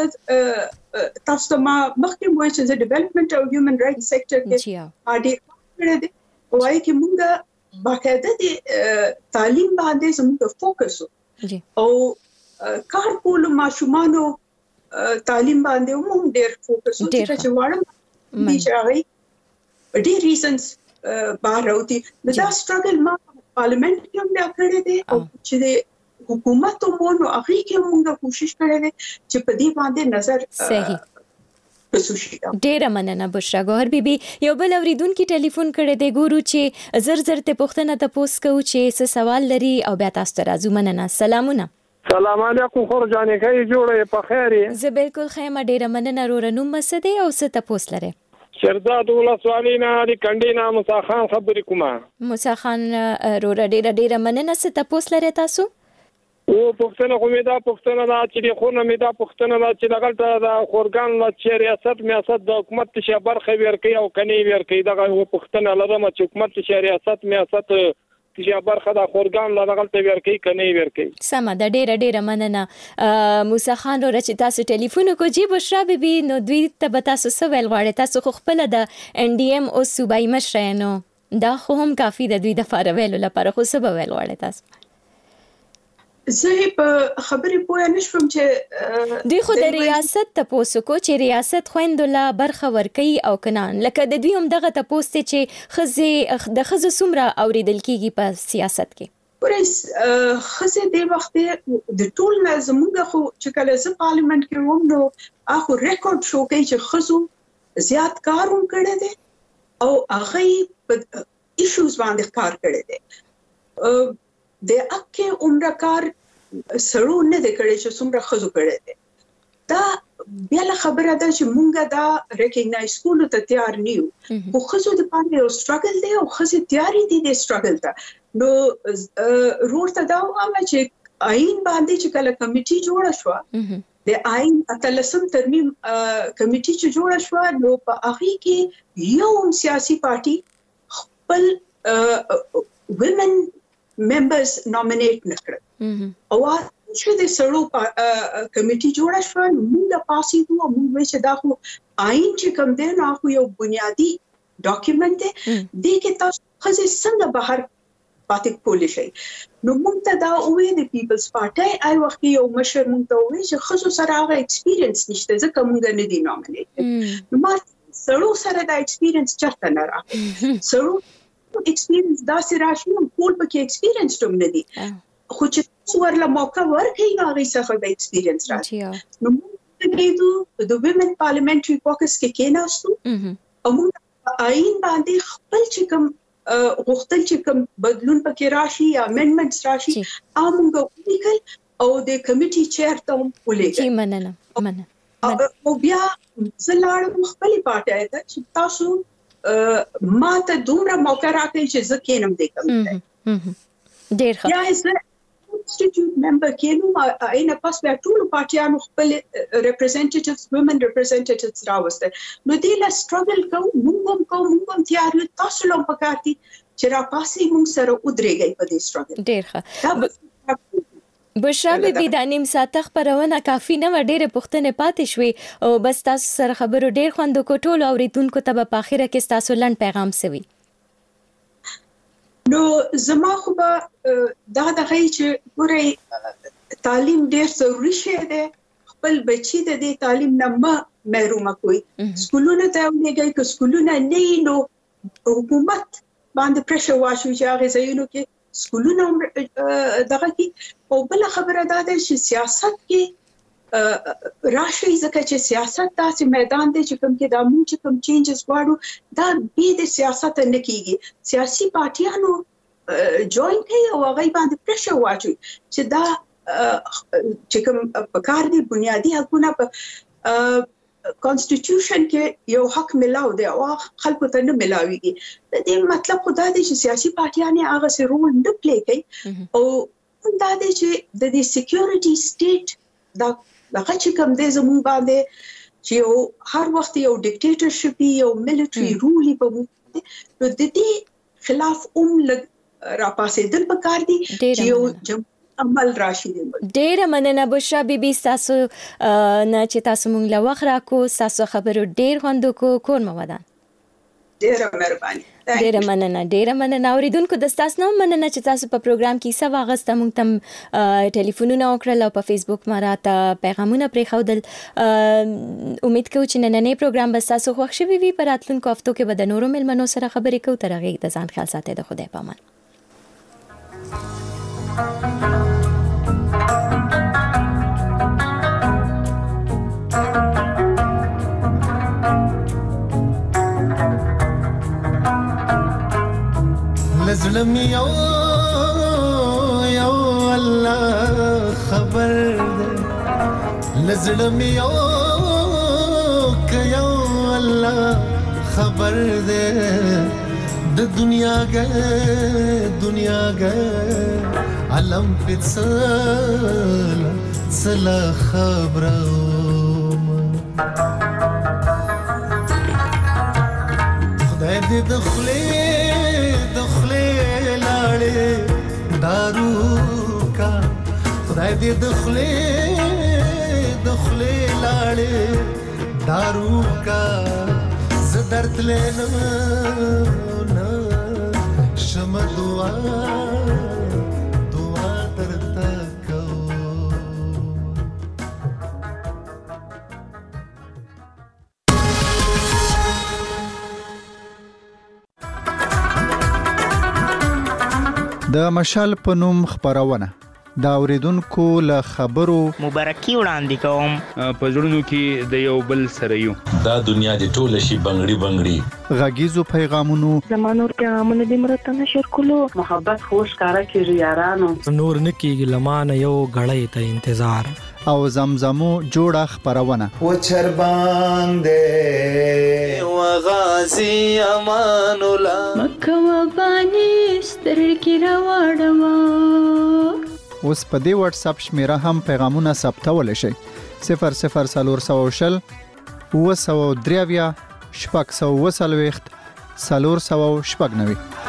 تاسو ما مخکې وایي چې د ډیولپمنٹ او هیومن رائټ سېکټر کې اړې کړې دي وایي چې موږ باقاعده د تعلیم باندې زموږ فوکس او کار کول ماشومانو تعلیم باندې موږ ډیر فوکس وکړو چې واړه نشي ډیر ریزنز بار راوتی دا سټرګل ما پارلیمنت کې هم دا کړی دی او چې د حکومت مو نو هغه کې موږ کوشش کړې ده چې په دې باندې نظر صحیح ډیره مننه بشرا ګوهر بیبي یو بل اوریدونکو ټلیفون کړی دی ګورو چې زر ته پوښتنه تاسو کوو چې څه سوال لري او بیا تاسو ته راځو مننه سلامونه سلام علیکم خورجانې کوي جوړه په خیر زه بالکل خیمه ډیره مننه رورنوم مسده او څه تاسو لري شرداد ولسوالینا د کندینا موسی خان خبرې کومه موسی خان رور ډیره مننه ست تاسو لري تاسو او پښتنه کومه دا پښتنه دا چې خونه مې دا پښتنه دا چې دغلت دا خورګان لا چې ریاست د حکومت ته برخه ورکي او کني ورکي دا پښتنه لرم چې حکومت ته ریاست چې برخه د خورګان لا دغلت ورکي کني ورکي سم دا ډیره مننه موسی خان رور چې تاسو ټلیفون کو جی بشرا بیبي نو دوی ته تاسو سوال غواړي تاسو خو خپل د ان ډي ام او صوبایي مشرانو دا خو هم کافي د دوی د فارویل لپاره خو سبب ویل غواړي تاسو زه په خبرې پوه نشم چې دوی خو د ریاست تاسو کو چې ریاست خويندله برخه ورکي او کنان لکه د دوی هم دغه تاسو چې خزه د خزه سمره اوریدل کیږي په سیاست کې ورس خزه د وخت د ټول زموږ خو چې کله ز پارلیمنت کې ووم نو اخو ریکارډ شو کوي چې خزو زیات کاروم کړی دی او هغه په ایشوز باندې کار کړی دی د اکه عمر کار سړو نه د کړی چې څومره خزو کړی دی دا بیا له خبره ده چې مونږه دا ریکګنایز کولو ته تیار نیو خو خزو د پاره یو سټرګل دی او خزو تیاری دي د سټرګل ته نو روړ ته دا وایم چې آئین باندې چې کله کمیټي جوړه شو د آئین اتلسم ترمیم کمیټي چې جوړه شو نو په هغه کې یو سیاسي پارټي خپل ویمن ممبرز نومینیټ نکړ او چې د سړو کمیټي جوړه شو موږ پاسې دوه موږ چې دا خو آئین چې کوم دی نو خو یو بنیادی ډاکومنت دی د کې تاسو خزه څنګه بهر پاتې کولای شي نو موږ ته دا وې د پیپلز پارټي آی وخت یو مشر موږ ته وې چې خزو سره هغه ایکسپیرینس نشته ځکه موږ نه دی نومینیټ نو ما سړو سره دا ایکسپیرینس چرته نه را سړو ایکسپیرینس دا سره راشي نو ټول پکې ایکسپیرینس ټوم نه دی خو چې څورله موقع ورکړي نو هغه څخه د ایکسپیرینس راځي نو موږ کېدو د ویمن پارلیمنټري کوکس کې کېناستو او موږ آئین باندې خپل چې کوم غوښتل چې کوم بدلون پکې راشي یا امندمنټس راشي موږ ولیکل او د کمیټي چیر ته ولیکل مننه او بیا زلاړم خپل پارټي ته چې تاسو ما ته دومره موقع راکړئ چې زه کېنم دې کوم ډېر ښه یا constitute member کېنو اینه پس بیا ټول پارټیانو خپل ریپرزینټیټیوز وومن ریپرزینټیټیوز راوستل نو دې لا سټرګل کوم تیار یو تاسو لوم پکارتي چې را پاسې موږ سره ودرېږي په دې سټرګل ډېر ښه بشرا بیبي د نیم ساعت خبرونه کافي نه ډېرې پوښتنې پاتې شوې او بس تاسو سره خبرو ډېر خوند وکړ ټول اوریدونکو ته په اخره کې تاسو لنډ پیغام سوي نو زما خو به دا دغه چې ګورئ تعلیم ډېر ضروري شی دی خپل بچي د دې تعلیم نه محرومه کوي سکولونه ته ولېږئ که سکولونه نه وي نو حکومت باندې پرېشر واچوي چې هغې ځایونو کې سکولونه دغه کې او بله خبره دا ده چې سیاست کې راشي ځکه چې سیاست داسې میدان دی چې کوم کې دا موږ چې کوم چینجز غواړو دا بې د سیاست نه کېږي سیاسي پارټیانو جوین کوي او هغوی باندې پرېشر واچوي چې دا چې کوم پکار دي بنیادي حقونه په کانسټیټیوشن کې یو حق ملاو دی او خلکو ته نه ملاويږي د دې مطلب خو دا دی چې سیاسي پارټیانې هغه سي رول نه پلی کوي او دا دی چې د دې سکیورټي سټیټ دا هغه چې کوم دی زموږ باندې چې یو هر وخت یو ډیکټیټرشپ یو ملټري رول په موږ نو د دې خلاف را پاسېدل پکار دي چې یو عمل راشي دی ډېر مننه بشرا بیبي تاسو نه چې تاسو مونږ له وخت راکو تاسو خبرو ډېر خوند وکړو کور مو ودان ډېر مهرباني ډېر مننه اوریدونکو د تاسو نو مننه چې تاسو په پروګرام کې څه واغسته مونږ تم ټلیفونونه وکړل او په فیسبوک مراته پیغامونه پرې خودل امید کوم چې نننې پروګرام به تاسو خوښ شي وي په راتلونکو هفتو کې به د نورو ملمنو سره خبرې کوو تر هغه د ځان خیال ساتئ د خدای په امان لزلم یو الله خبر ده لزلم یو که یو الله خبر ده د دنیا گه علم پتسل خبرم خدای دې دخلی لاړې دارو کا خدای دې دخلی لاړې دارو کا زدرت لینا شم دعا درتا کو د مشال په نوم خبرونه دا اوریدونکو له خبرو مبارکي وړاندې کوم په ژوندونو کې د یو بل سره یو دا دنیا د ټوله شي بنگړي بنگړي غږیزو پیغامونو زمانور پیغامونه د مرته نشر کولو محبت خوش کارا کیږي یارانو نور نکیږي لمانه یو غړې ته انتظار او زمزمو جوړه خبرونه و چربان دې و غازی امان الله مکه و بانی سترګې راوړم اوس په دې واتس اپ شمیره هم پیغامونه ثبتول شي 00400 و 3 شپږ 490